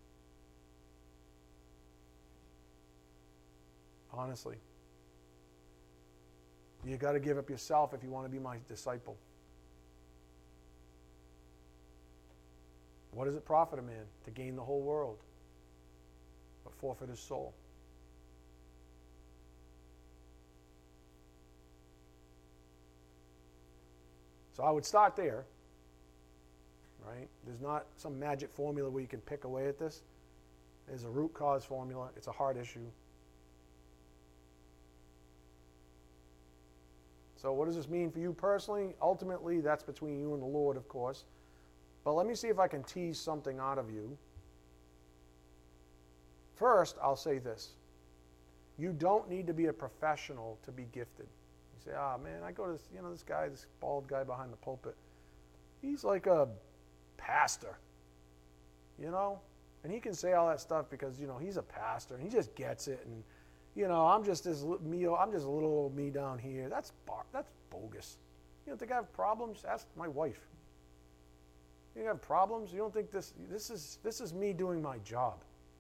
Honestly. You got to give up yourself if you want to be my disciple. What does it profit a man to gain the whole world, but forfeit his soul? So I would start there, right? There's not some magic formula where you can pick away at this. There's a root cause formula. It's a hard issue. So what does this mean for you personally? Ultimately, that's between you and the Lord, of course. But let me see if I can tease something out of you. First, I'll say this. You don't need to be a professional to be gifted. You say, man, I go to this bald guy behind the pulpit. He's like a pastor, and he can say all that stuff because, he's a pastor and he just gets it. And, I'm just a little old me down here. That's bogus. You don't think I have problems? Ask my wife. You have problems? You don't think this is me doing my job?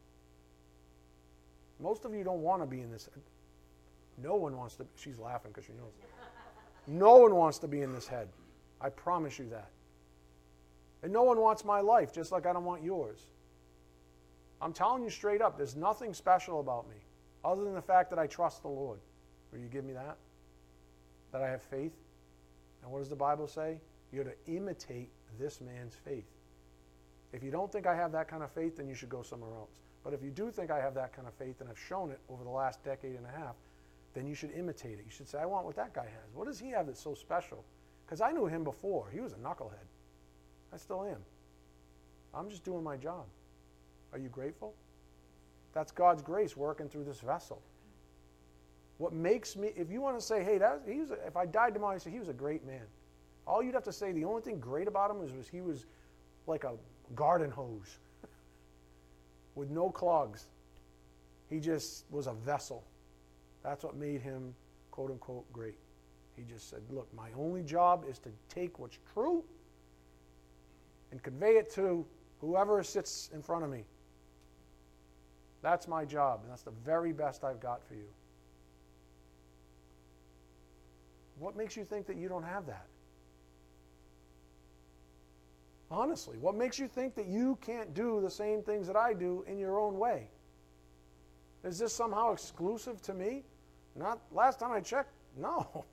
Most of you don't want to be in this. No one wants to. She's laughing because she knows. No one wants to be in this head. I promise you that. And no one wants my life, just like I don't want yours. I'm telling you straight up, there's nothing special about me, other than the fact that I trust the Lord. Will you give me that? That I have faith? And what does the Bible say? You're to imitate this man's faith. If you don't think I have that kind of faith, then you should go somewhere else. But if you do think I have that kind of faith and I've shown it over the last decade and a half, then you should imitate it. You should say, I want what that guy has. What does he have that's so special? Because I knew him before. He was a knucklehead. I still am. I'm just doing my job. Are you grateful? That's God's grace working through this vessel. What makes me, if you want to say, hey, if I died tomorrow, I'd say he was a great man. All you'd have to say, the only thing great about him was he was like a garden hose with no clogs. He just was a vessel. That's what made him, quote unquote, great. He just said, look, my only job is to take what's true and convey it to whoever sits in front of me. That's my job, and that's the very best I've got for you. What makes you think that you don't have that? Honestly, what makes you think that you can't do the same things that I do in your own way? Is this somehow exclusive to me? Not last time I checked, no.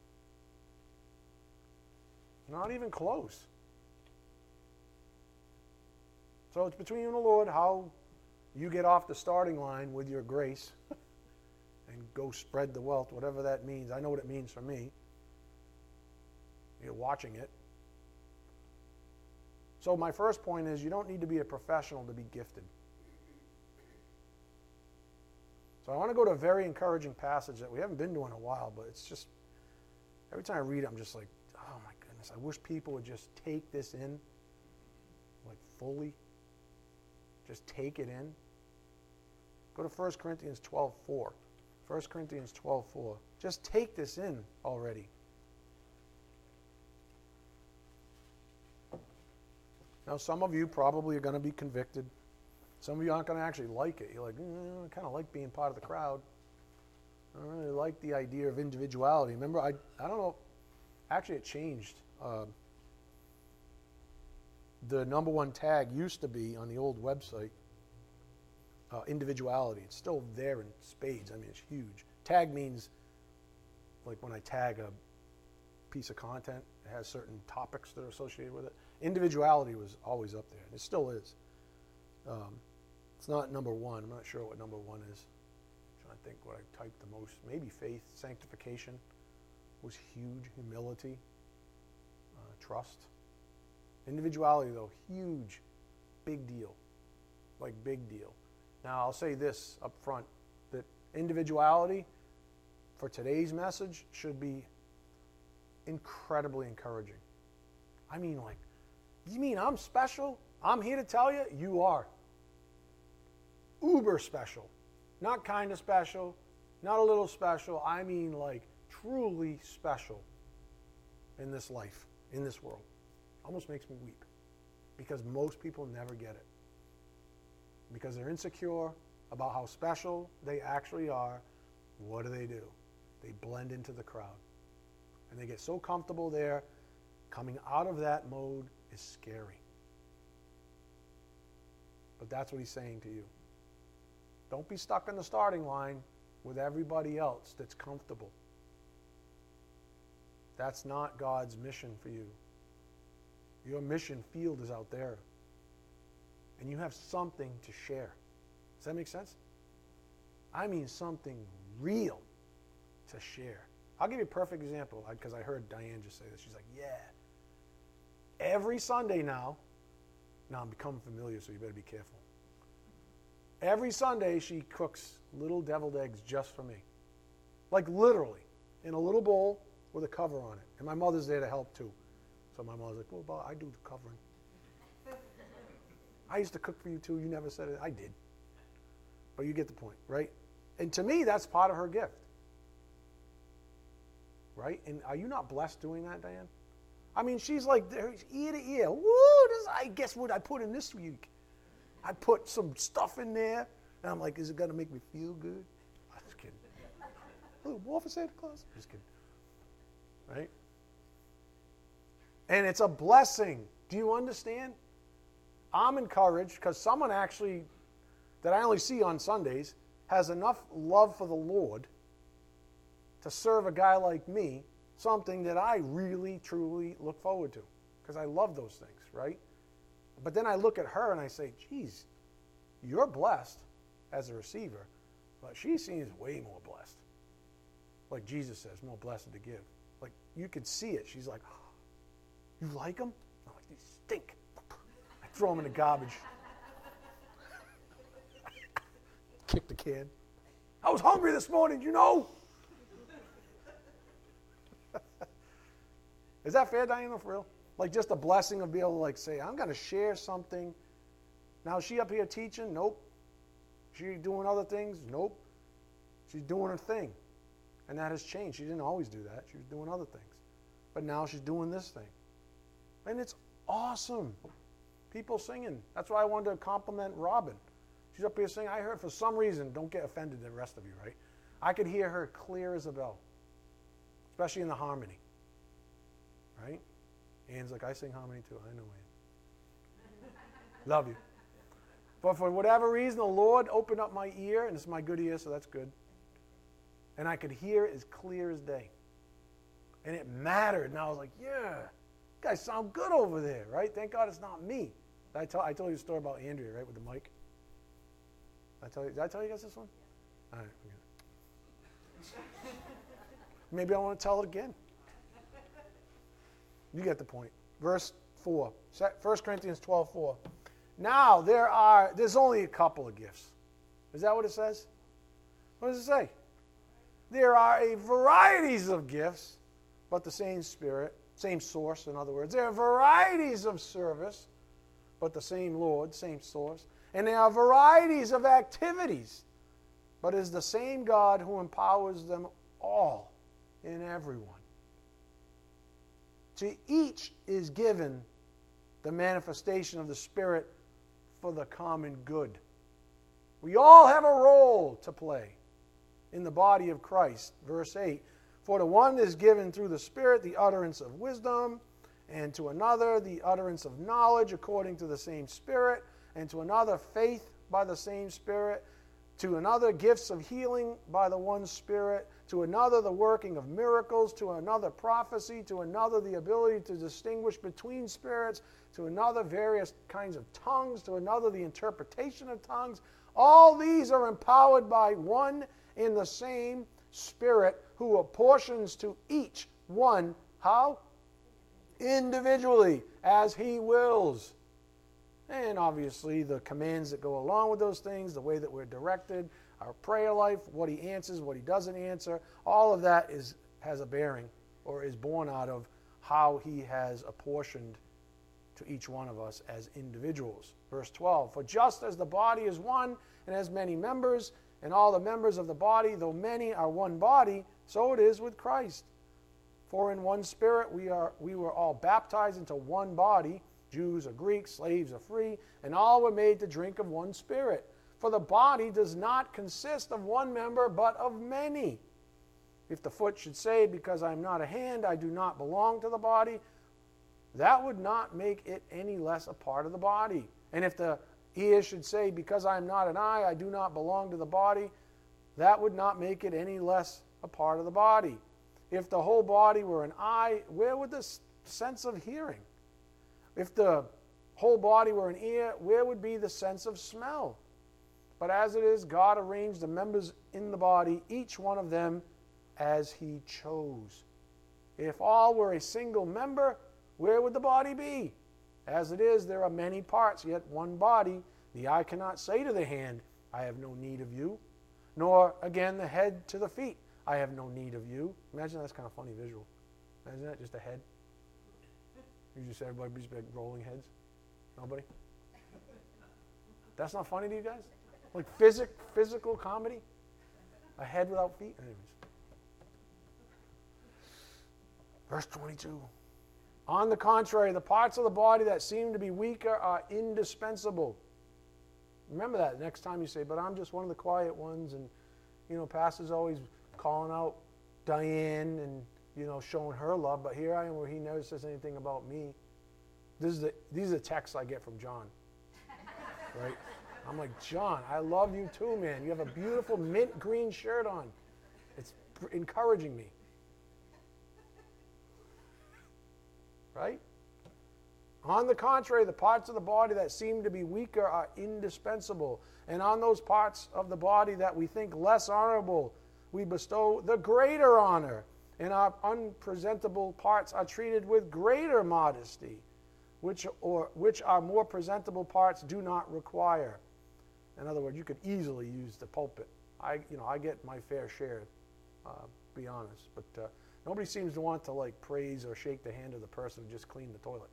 Not even close. So it's between you and the Lord how you get off the starting line with your grace and go spread the wealth, whatever that means. I know what it means for me. You're watching it. So my first point is you don't need to be a professional to be gifted. So I want to go to a very encouraging passage that we haven't been to in a while, but it's just, every time I read it, I'm just like, oh my goodness, I wish people would just take this in, like fully. Just take it in. Go to 1 Corinthians 12:4. 1 Corinthians 12:4. Just take this in already. Now, some of you probably are going to be convicted. Some of you aren't going to actually like it. You're like, I kind of like being part of the crowd. I don't really like the idea of individuality. Remember, I don't know. Actually, it changed. The number one tag used to be on the old website, individuality. It's still there in spades. I mean, it's huge. Tag means, like when I tag a piece of content, it has certain topics that are associated with it. Individuality was always up there. It still is. It's not number one. I'm not sure what number one is. I'm trying to think what I typed the most. Maybe faith, sanctification was huge. Humility, trust. Individuality, though, huge, big deal. Like, big deal. Now, I'll say this up front, that individuality for today's message should be incredibly encouraging. I mean, like, you mean I'm special? I'm here to tell you, you are. Uber special. Not kind of special, not a little special. I mean, like, truly special in this life, in this world. Almost makes me weep because most people never get it. Because they're insecure about how special they actually are. What do? They blend into the crowd. And they get so comfortable there. Coming out of that mode is scary. But that's what he's saying to you. Don't be stuck in the starting line with everybody else that's comfortable. That's not God's mission for you. Your mission field is out there. And you have something to share. Does that make sense? I mean something real to share. I'll give you a perfect example because I heard Diane just say this. She's like, yeah. Every Sunday now I'm becoming familiar, so you better be careful. Every Sunday she cooks little deviled eggs just for me. Like literally, in a little bowl with a cover on it. And my mother's there to help too. So my mother's like, well, Bob, I do the covering. I used to cook for you too. You never said it. I did. But you get the point, right? And to me, that's part of her gift. Right? And are you not blessed doing that, Diane? I mean, she's like ear to ear. Woo! I guess what I put in this week. I put some stuff in there. And I'm like, is it going to make me feel good? I'm just kidding. A little more for Santa Claus? Just kidding. Right? And it's a blessing. Do you understand? I'm encouraged because someone actually, that I only see on Sundays, has enough love for the Lord to serve a guy like me, something that I really, truly look forward to. Because I love those things, right? But then I look at her and I say, geez, you're blessed as a receiver, but she seems way more blessed. Like Jesus says, more blessed to give. Like, you could see it. She's like, oh, you like them? I'm like, these stink. I throw them in the garbage. Kick the can. I was hungry this morning, you know? Is that fair, Diana, for real? Like, just a blessing of being able to, like, say, I'm going to share something. Now, is she up here teaching? Nope. She doing other things? Nope. She's doing her thing. And that has changed. She didn't always do that. She was doing other things. But now she's doing this thing. And it's awesome. People singing. That's why I wanted to compliment Robin. She's up here singing. I heard, for some reason, don't get offended, the rest of you, right? I could hear her clear as a bell, especially in the harmony, right? Ann's like, I sing harmony too. I know, Ann. Love you. But for whatever reason, the Lord opened up my ear, and it's my good ear, so that's good. And I could hear it as clear as day. And it mattered, and I was like, yeah, you guys sound good over there, right? Thank God it's not me. I told you a story about Andrea, right, with the mic? Did I tell you guys this one? All right, forget it. Maybe I want to tell it again. You get the point. Verse 4, 1 Corinthians 12:4. Now, there's only a couple of gifts. Is that what it says? What does it say? There are a varieties of gifts, but the same Spirit, same source, in other words. There are varieties of service, but the same Lord, same source. And there are varieties of activities, but it is the same God who empowers them all in everyone. To each is given the manifestation of the Spirit for the common good. We all have a role to play in the body of Christ. Verse 8, for to one is given through the Spirit the utterance of wisdom, and to another the utterance of knowledge according to the same Spirit, and to another faith by the same Spirit, to another gifts of healing by the one Spirit, to another the working of miracles, to another prophecy, to another the ability to distinguish between spirits, to another various kinds of tongues, to another the interpretation of tongues. All these are empowered by one in the same Spirit, who apportions to each one, how? Individually, as He wills. And obviously the commands that go along with those things, the way that we're directed, our prayer life, what He answers, what He doesn't answer, all of that has a bearing or is born out of how He has apportioned to each one of us as individuals. Verse 12, for just as the body is one and has many members, and all the members of the body, though many, are one body, so it is with Christ. For in one Spirit we were all baptized into one body, Jews or Greeks, slaves or free, and all were made to drink of one Spirit. For the body does not consist of one member, but of many. If the foot should say, because I am not a hand, I do not belong to the body, that would not make it any less a part of the body. And if the ear should say, because I am not an eye, I do not belong to the body, that would not make it any less a part of the body. If the whole body were an eye, where would the sense of hearing? If the whole body were an ear, where would be the sense of smell? But as it is, God arranged the members in the body, each one of them as He chose. If all were a single member, where would the body be? As it is, there are many parts, yet one body. The eye cannot say to the hand, I have no need of you. Nor, again, the head to the feet, I have no need of you. Imagine that's kind of funny visual. Imagine that, just a head. You just everybody's big rolling heads. Nobody? That's not funny to you guys? Like physical comedy? A head without feet? Anyways. Verse 22. On the contrary, the parts of the body that seem to be weaker are indispensable. Remember that next time you say, but I'm just one of the quiet ones, and, Pastor's always calling out Diane and, showing her love, but here I am where he never says anything about me. These are the texts I get from John. Right? I'm like, John, I love you too, man. You have a beautiful mint green shirt on. It's encouraging me. Right? On the contrary, the parts of the body that seem to be weaker are indispensable. And on those parts of the body that we think less honorable, we bestow the greater honor. And our unpresentable parts are treated with greater modesty, which our more presentable parts do not require. In other words, you could easily use the pulpit. I get my fair share, be honest. But nobody seems to want to like praise or shake the hand of the person who just cleaned the toilet.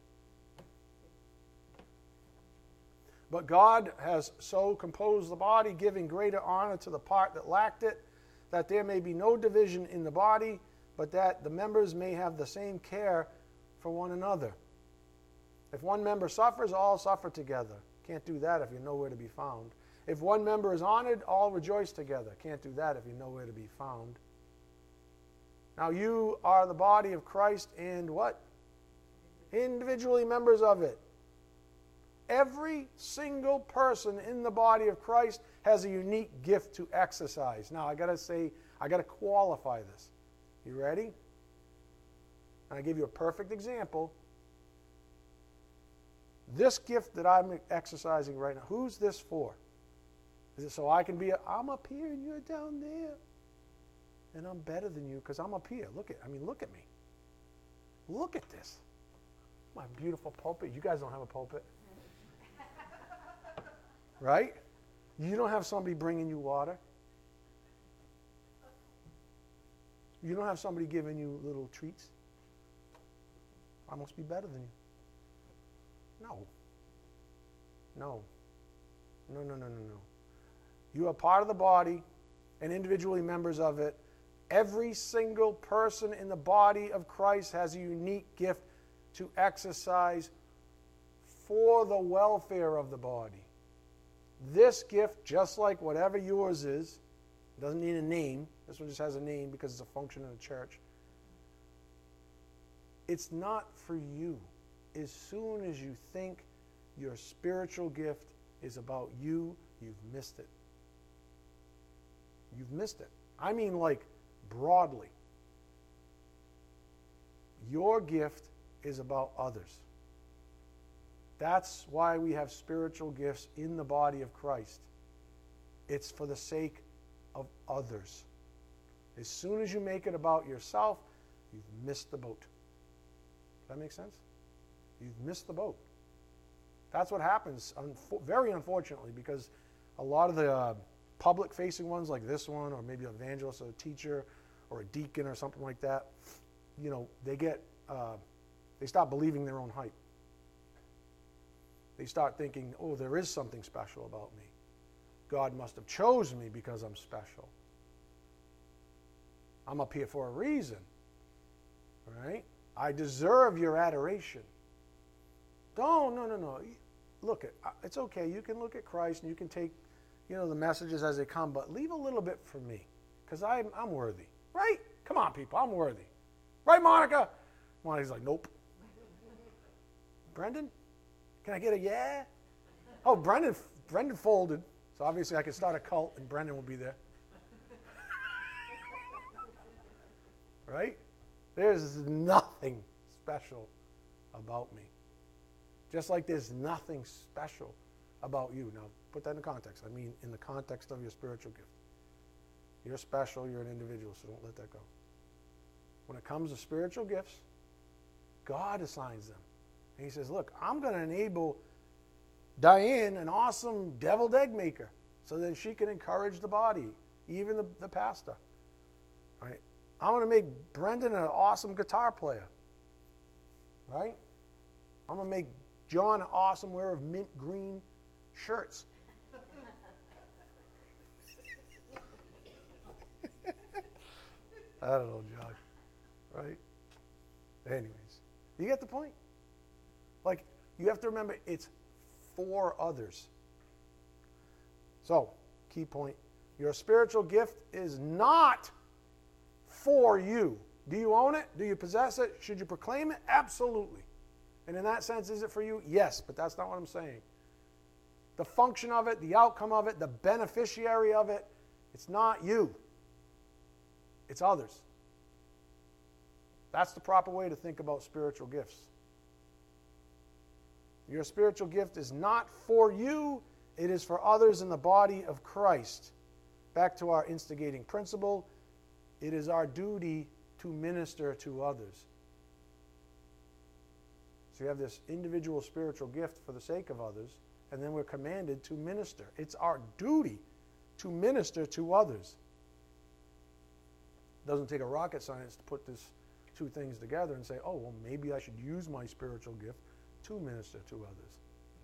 But God has so composed the body, giving greater honor to the part that lacked it, that there may be no division in the body, but that the members may have the same care for one another. If one member suffers, all suffer together. Can't do that if you're nowhere to be found. If one member is honored, all rejoice together. Can't do that if you're nowhere to be found. Now you are the body of Christ and what? Individually members of it. Every single person in the body of Christ has a unique gift to exercise. Now, I got to qualify this. You ready? And I give you a perfect example. This gift that I'm exercising right now, who's this for? Is it so I can I'm up here and you're down there, and I'm better than you because I'm up here. Look at me. Look at this. My beautiful pulpit. You guys don't have a pulpit. Right? You don't have somebody bringing you water. You don't have somebody giving you little treats. I must be better than you. No. You are part of the body and individually members of it. Every single person in the body of Christ has a unique gift to exercise for the welfare of the body. This gift, just like whatever yours is, doesn't need a name. This one just has a name because it's a function in the church. It's not for you. As soon as you think your spiritual gift is about you, you've missed it. You've missed it. I mean, like, broadly. Your gift is about others. That's why we have spiritual gifts in the body of Christ. It's for the sake of others. As soon as you make it about yourself, you've missed the boat. Does that make sense? You've missed the boat. That's what happens, very unfortunately, because a lot of the public-facing ones like this one, or maybe an evangelist or a teacher or a deacon or something like that, they stop believing their own hype. They start thinking, oh, there is something special about me. God must have chosen me because I'm special. I'm up here for a reason. Right? I deserve your adoration. No. Look, it's okay. You can look at Christ and you can take, the messages as they come, but leave a little bit for me because I'm worthy. Right? Come on, people. I'm worthy. Right, Monica? Monica's like, nope. Brendan? Can I get a yeah? Oh, Brendan folded, so obviously I can start a cult and Brendan will be there. Right? There's nothing special about me. Just like there's nothing special about you. Now, put that in context. I mean, in the context of your spiritual gift. You're special, you're an individual, so don't let that go. When it comes to spiritual gifts, God assigns them. And he says, look, I'm going to enable Diane, an awesome deviled egg maker, so that she can encourage the body, even the pastor. Right? I'm going to make Brendan an awesome guitar player. Right? I'm going to make John an awesome wearer of mint green shirts. I don't know, John. Right? Anyways, you get the point? Like, you have to remember, it's for others. So, key point. Your spiritual gift is not for you. Do you own it? Do you possess it? Should you proclaim it? Absolutely. And in that sense, is it for you? Yes, but that's not what I'm saying. The function of it, the outcome of it, the beneficiary of it, it's not you. It's others. That's the proper way to think about spiritual gifts. Your spiritual gift is not for you, it is for others in the body of Christ. Back to our instigating principle, it is our duty to minister to others. So you have this individual spiritual gift for the sake of others, and then we're commanded to minister. It's our duty to minister to others. It doesn't take a rocket science to put these two things together and say, oh, well, maybe I should use my spiritual gift to minister to others.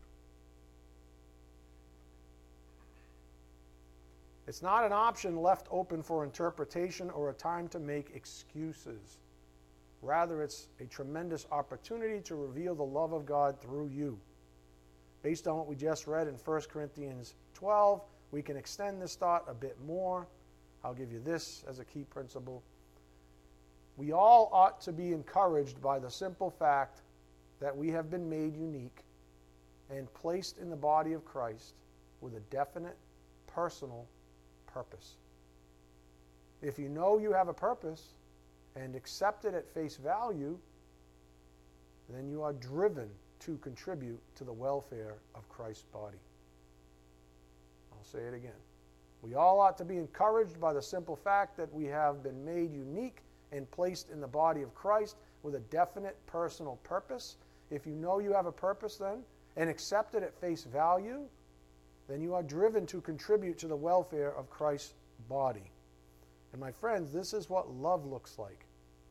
It's not an option left open for interpretation or a time to make excuses. Rather, it's a tremendous opportunity to reveal the love of God through you. Based on what we just read in 1 Corinthians 12, we can extend this thought a bit more. I'll give you this as a key principle. We all ought to be encouraged by the simple fact that we have been made unique and placed in the body of Christ with a definite, personal purpose. If you know you have a purpose and accept it at face value, then you are driven to contribute to the welfare of Christ's body. I'll say it again. We all ought to be encouraged by the simple fact that we have been made unique and placed in the body of Christ with a definite personal purpose. If you know you have a purpose then and accept it at face value, then you are driven to contribute to the welfare of Christ's body. And my friends, this is what love looks like.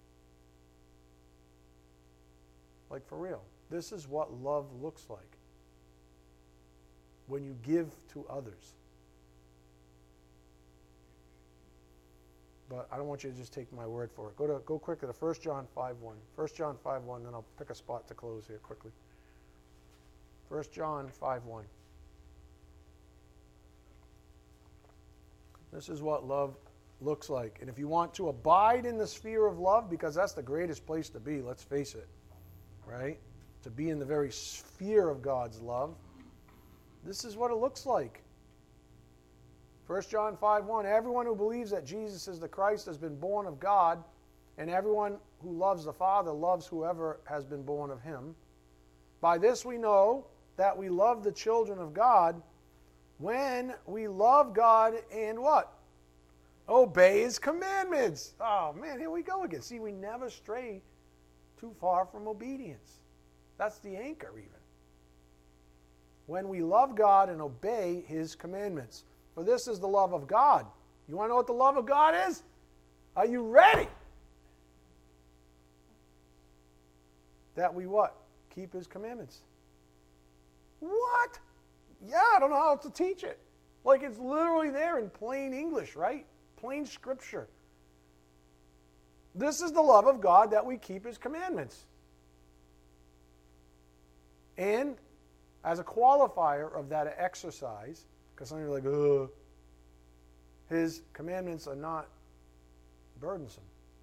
Like for real. This is what love looks like. When you give to others. But I don't want you to just take my word for it. Go quickly to 1 John 5:1. 1 John 5:1, then I'll pick a spot to close here quickly. 1 John 5:1. This is what love looks like. And if you want to abide in the sphere of love, because that's the greatest place to be, let's face it, right? To be in the very sphere of God's love, this is what it looks like. 1 John 5:1, everyone who believes that Jesus is the Christ has been born of God, and everyone who loves the Father loves whoever has been born of him. By this we know that we love the children of God when we love God and what? Obey his commandments. Oh man, here we go again. See, we never stray too far from obedience. That's the anchor even. When we love God and obey his commandments. For this is the love of God. You want to know what the love of God is? Are you ready? That we what? Keep his commandments. What? Yeah, I don't know how to teach it. Like it's literally there in plain English, right? Plain scripture. This is the love of God, that we keep his commandments. And as a qualifier of that exercise, because some of you are like, ugh, his commandments are not burdensome.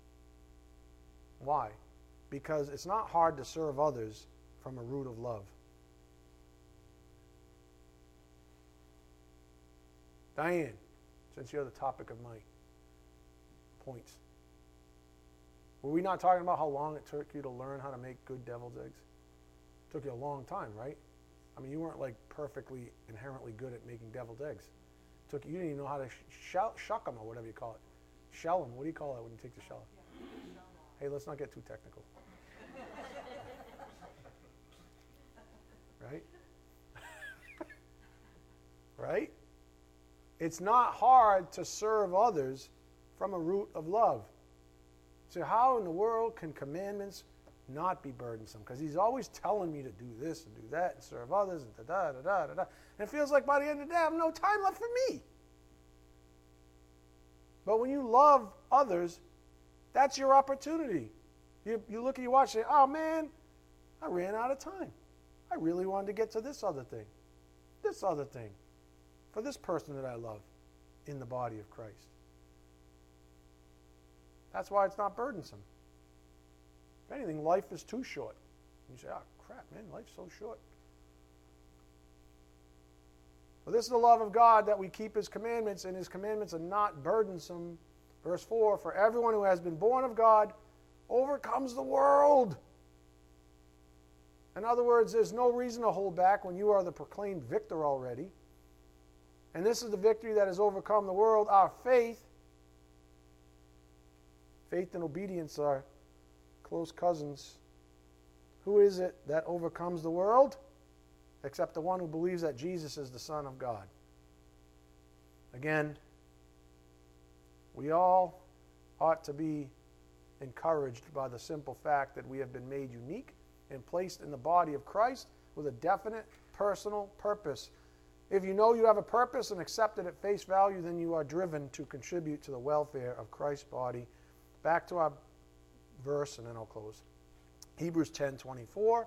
Why? Because it's not hard to serve others from a root of love. Diane, since you're the topic of my points, were we not talking about how long it took you to learn how to make good devil's eggs? It took you a long time, right? I mean, you weren't like perfectly, inherently good at making deviled eggs. You didn't even know how to shuck them or whatever you call it. Shell them. What do you call that when you take the shell off? Hey, let's not get too technical. Right? Right? It's not hard to serve others from a root of love. So how in the world can commandments not be burdensome? Because he's always telling me to do this and do that and serve others and da-da-da-da-da-da. And it feels like by the end of the day I have no time left for me. But when you love others, that's your opportunity. You look at your watch and say, oh man, I ran out of time. I really wanted to get to this other thing, for this person that I love in the body of Christ. That's why it's not burdensome. If anything, life is too short. You say, oh, crap, man, life's so short. Well, this is the love of God, that we keep his commandments, and his commandments are not burdensome. Verse 4, for everyone who has been born of God overcomes the world. In other words, there's no reason to hold back when you are the proclaimed victor already. And this is the victory that has overcome the world, our faith. Faith and obedience are close cousins. Who is it that overcomes the world? Except the one who believes that Jesus is the Son of God. Again, we all ought to be encouraged by the simple fact that we have been made unique and placed in the body of Christ with a definite personal purpose. If you know you have a purpose and accept it at face value, then you are driven to contribute to the welfare of Christ's body. Back to our verse, and then I'll close. Hebrews 10:24.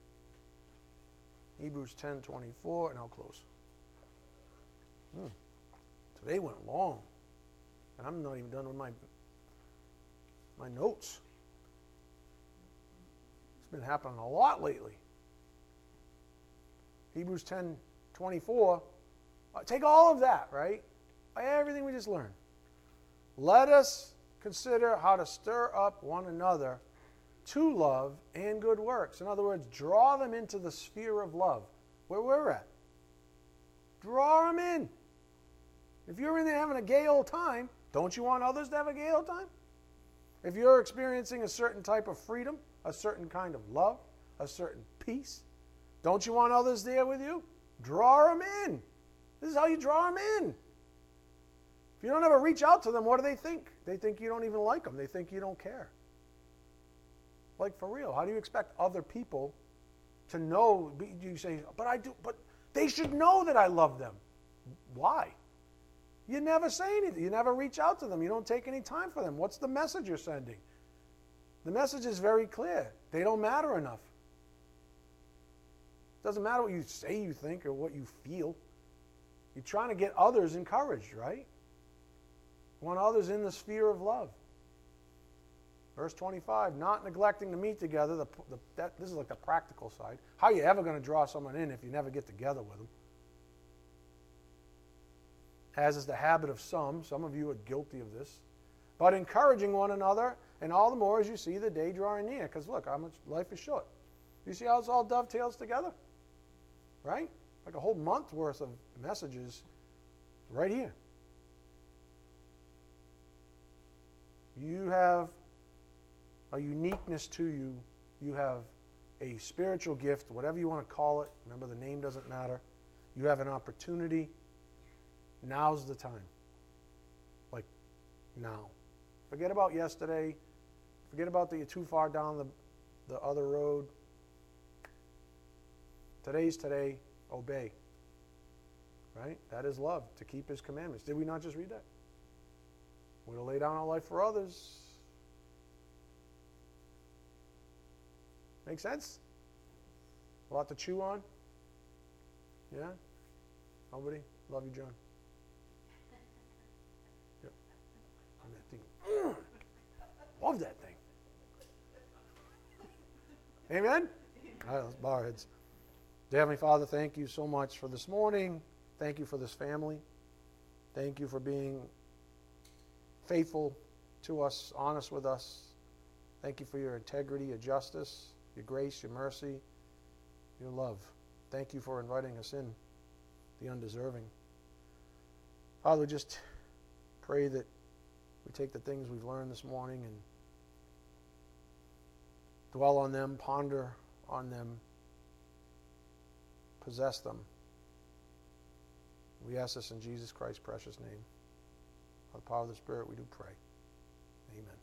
Hebrews 10:24, and I'll close. Today went long, and I'm not even done with my notes. It's been happening a lot lately. Hebrews 10:24. Take all of that, right? Everything we just learned. Let us consider how to stir up one another to love and good works. In other words, draw them into the sphere of love, where we're at. Draw them in. If you're in there having a gay old time, don't you want others to have a gay old time? If you're experiencing a certain type of freedom, a certain kind of love, a certain peace, don't you want others there with you? Draw them in. This is how you draw them in. If you don't ever reach out to them, what do they think? They think you don't even like them. They think you don't care. Like, for real, how do you expect other people to know? You say, but I do, but they should know that I love them. Why? You never say anything. You never reach out to them. You don't take any time for them. What's the message you're sending? The message is very clear. They don't matter enough. It doesn't matter what you say you think or what you feel. You're trying to get others encouraged, right? You want others in the sphere of love. Verse 25, not neglecting to meet together. This is like the practical side. How are you ever going to draw someone in if you never get together with them? As is the habit of some. Some of you are guilty of this. But encouraging one another, and all the more as you see the day drawing near. Because look, how much life is short. You see how this all dovetails together? Right? Like a whole month worth of messages right here. You have a uniqueness to you. You have a spiritual gift, whatever you want to call it. Remember, the name doesn't matter. You have an opportunity. Now's the time. Like, now. Forget about yesterday. Forget about that you're too far down the other road. Today's today. Obey. Right? That is love, to keep His commandments. Did we not just read that? We're to lay down our life for others. Make sense? A lot to chew on? Yeah? Nobody? Love you, John. Yep. On that thing. Love that thing. Amen? All right, let's bow our heads. Dear Heavenly Father, thank you so much for this morning. Thank you for this family. Thank you for being faithful to us, honest with us. Thank you for your integrity, your justice, your grace, your mercy, your love. Thank you for inviting us in, the undeserving. Father, we just pray that we take the things we've learned this morning and dwell on them, ponder on them, possess them. We ask this in Jesus Christ's precious name. By the power of the Spirit, we do pray. Amen.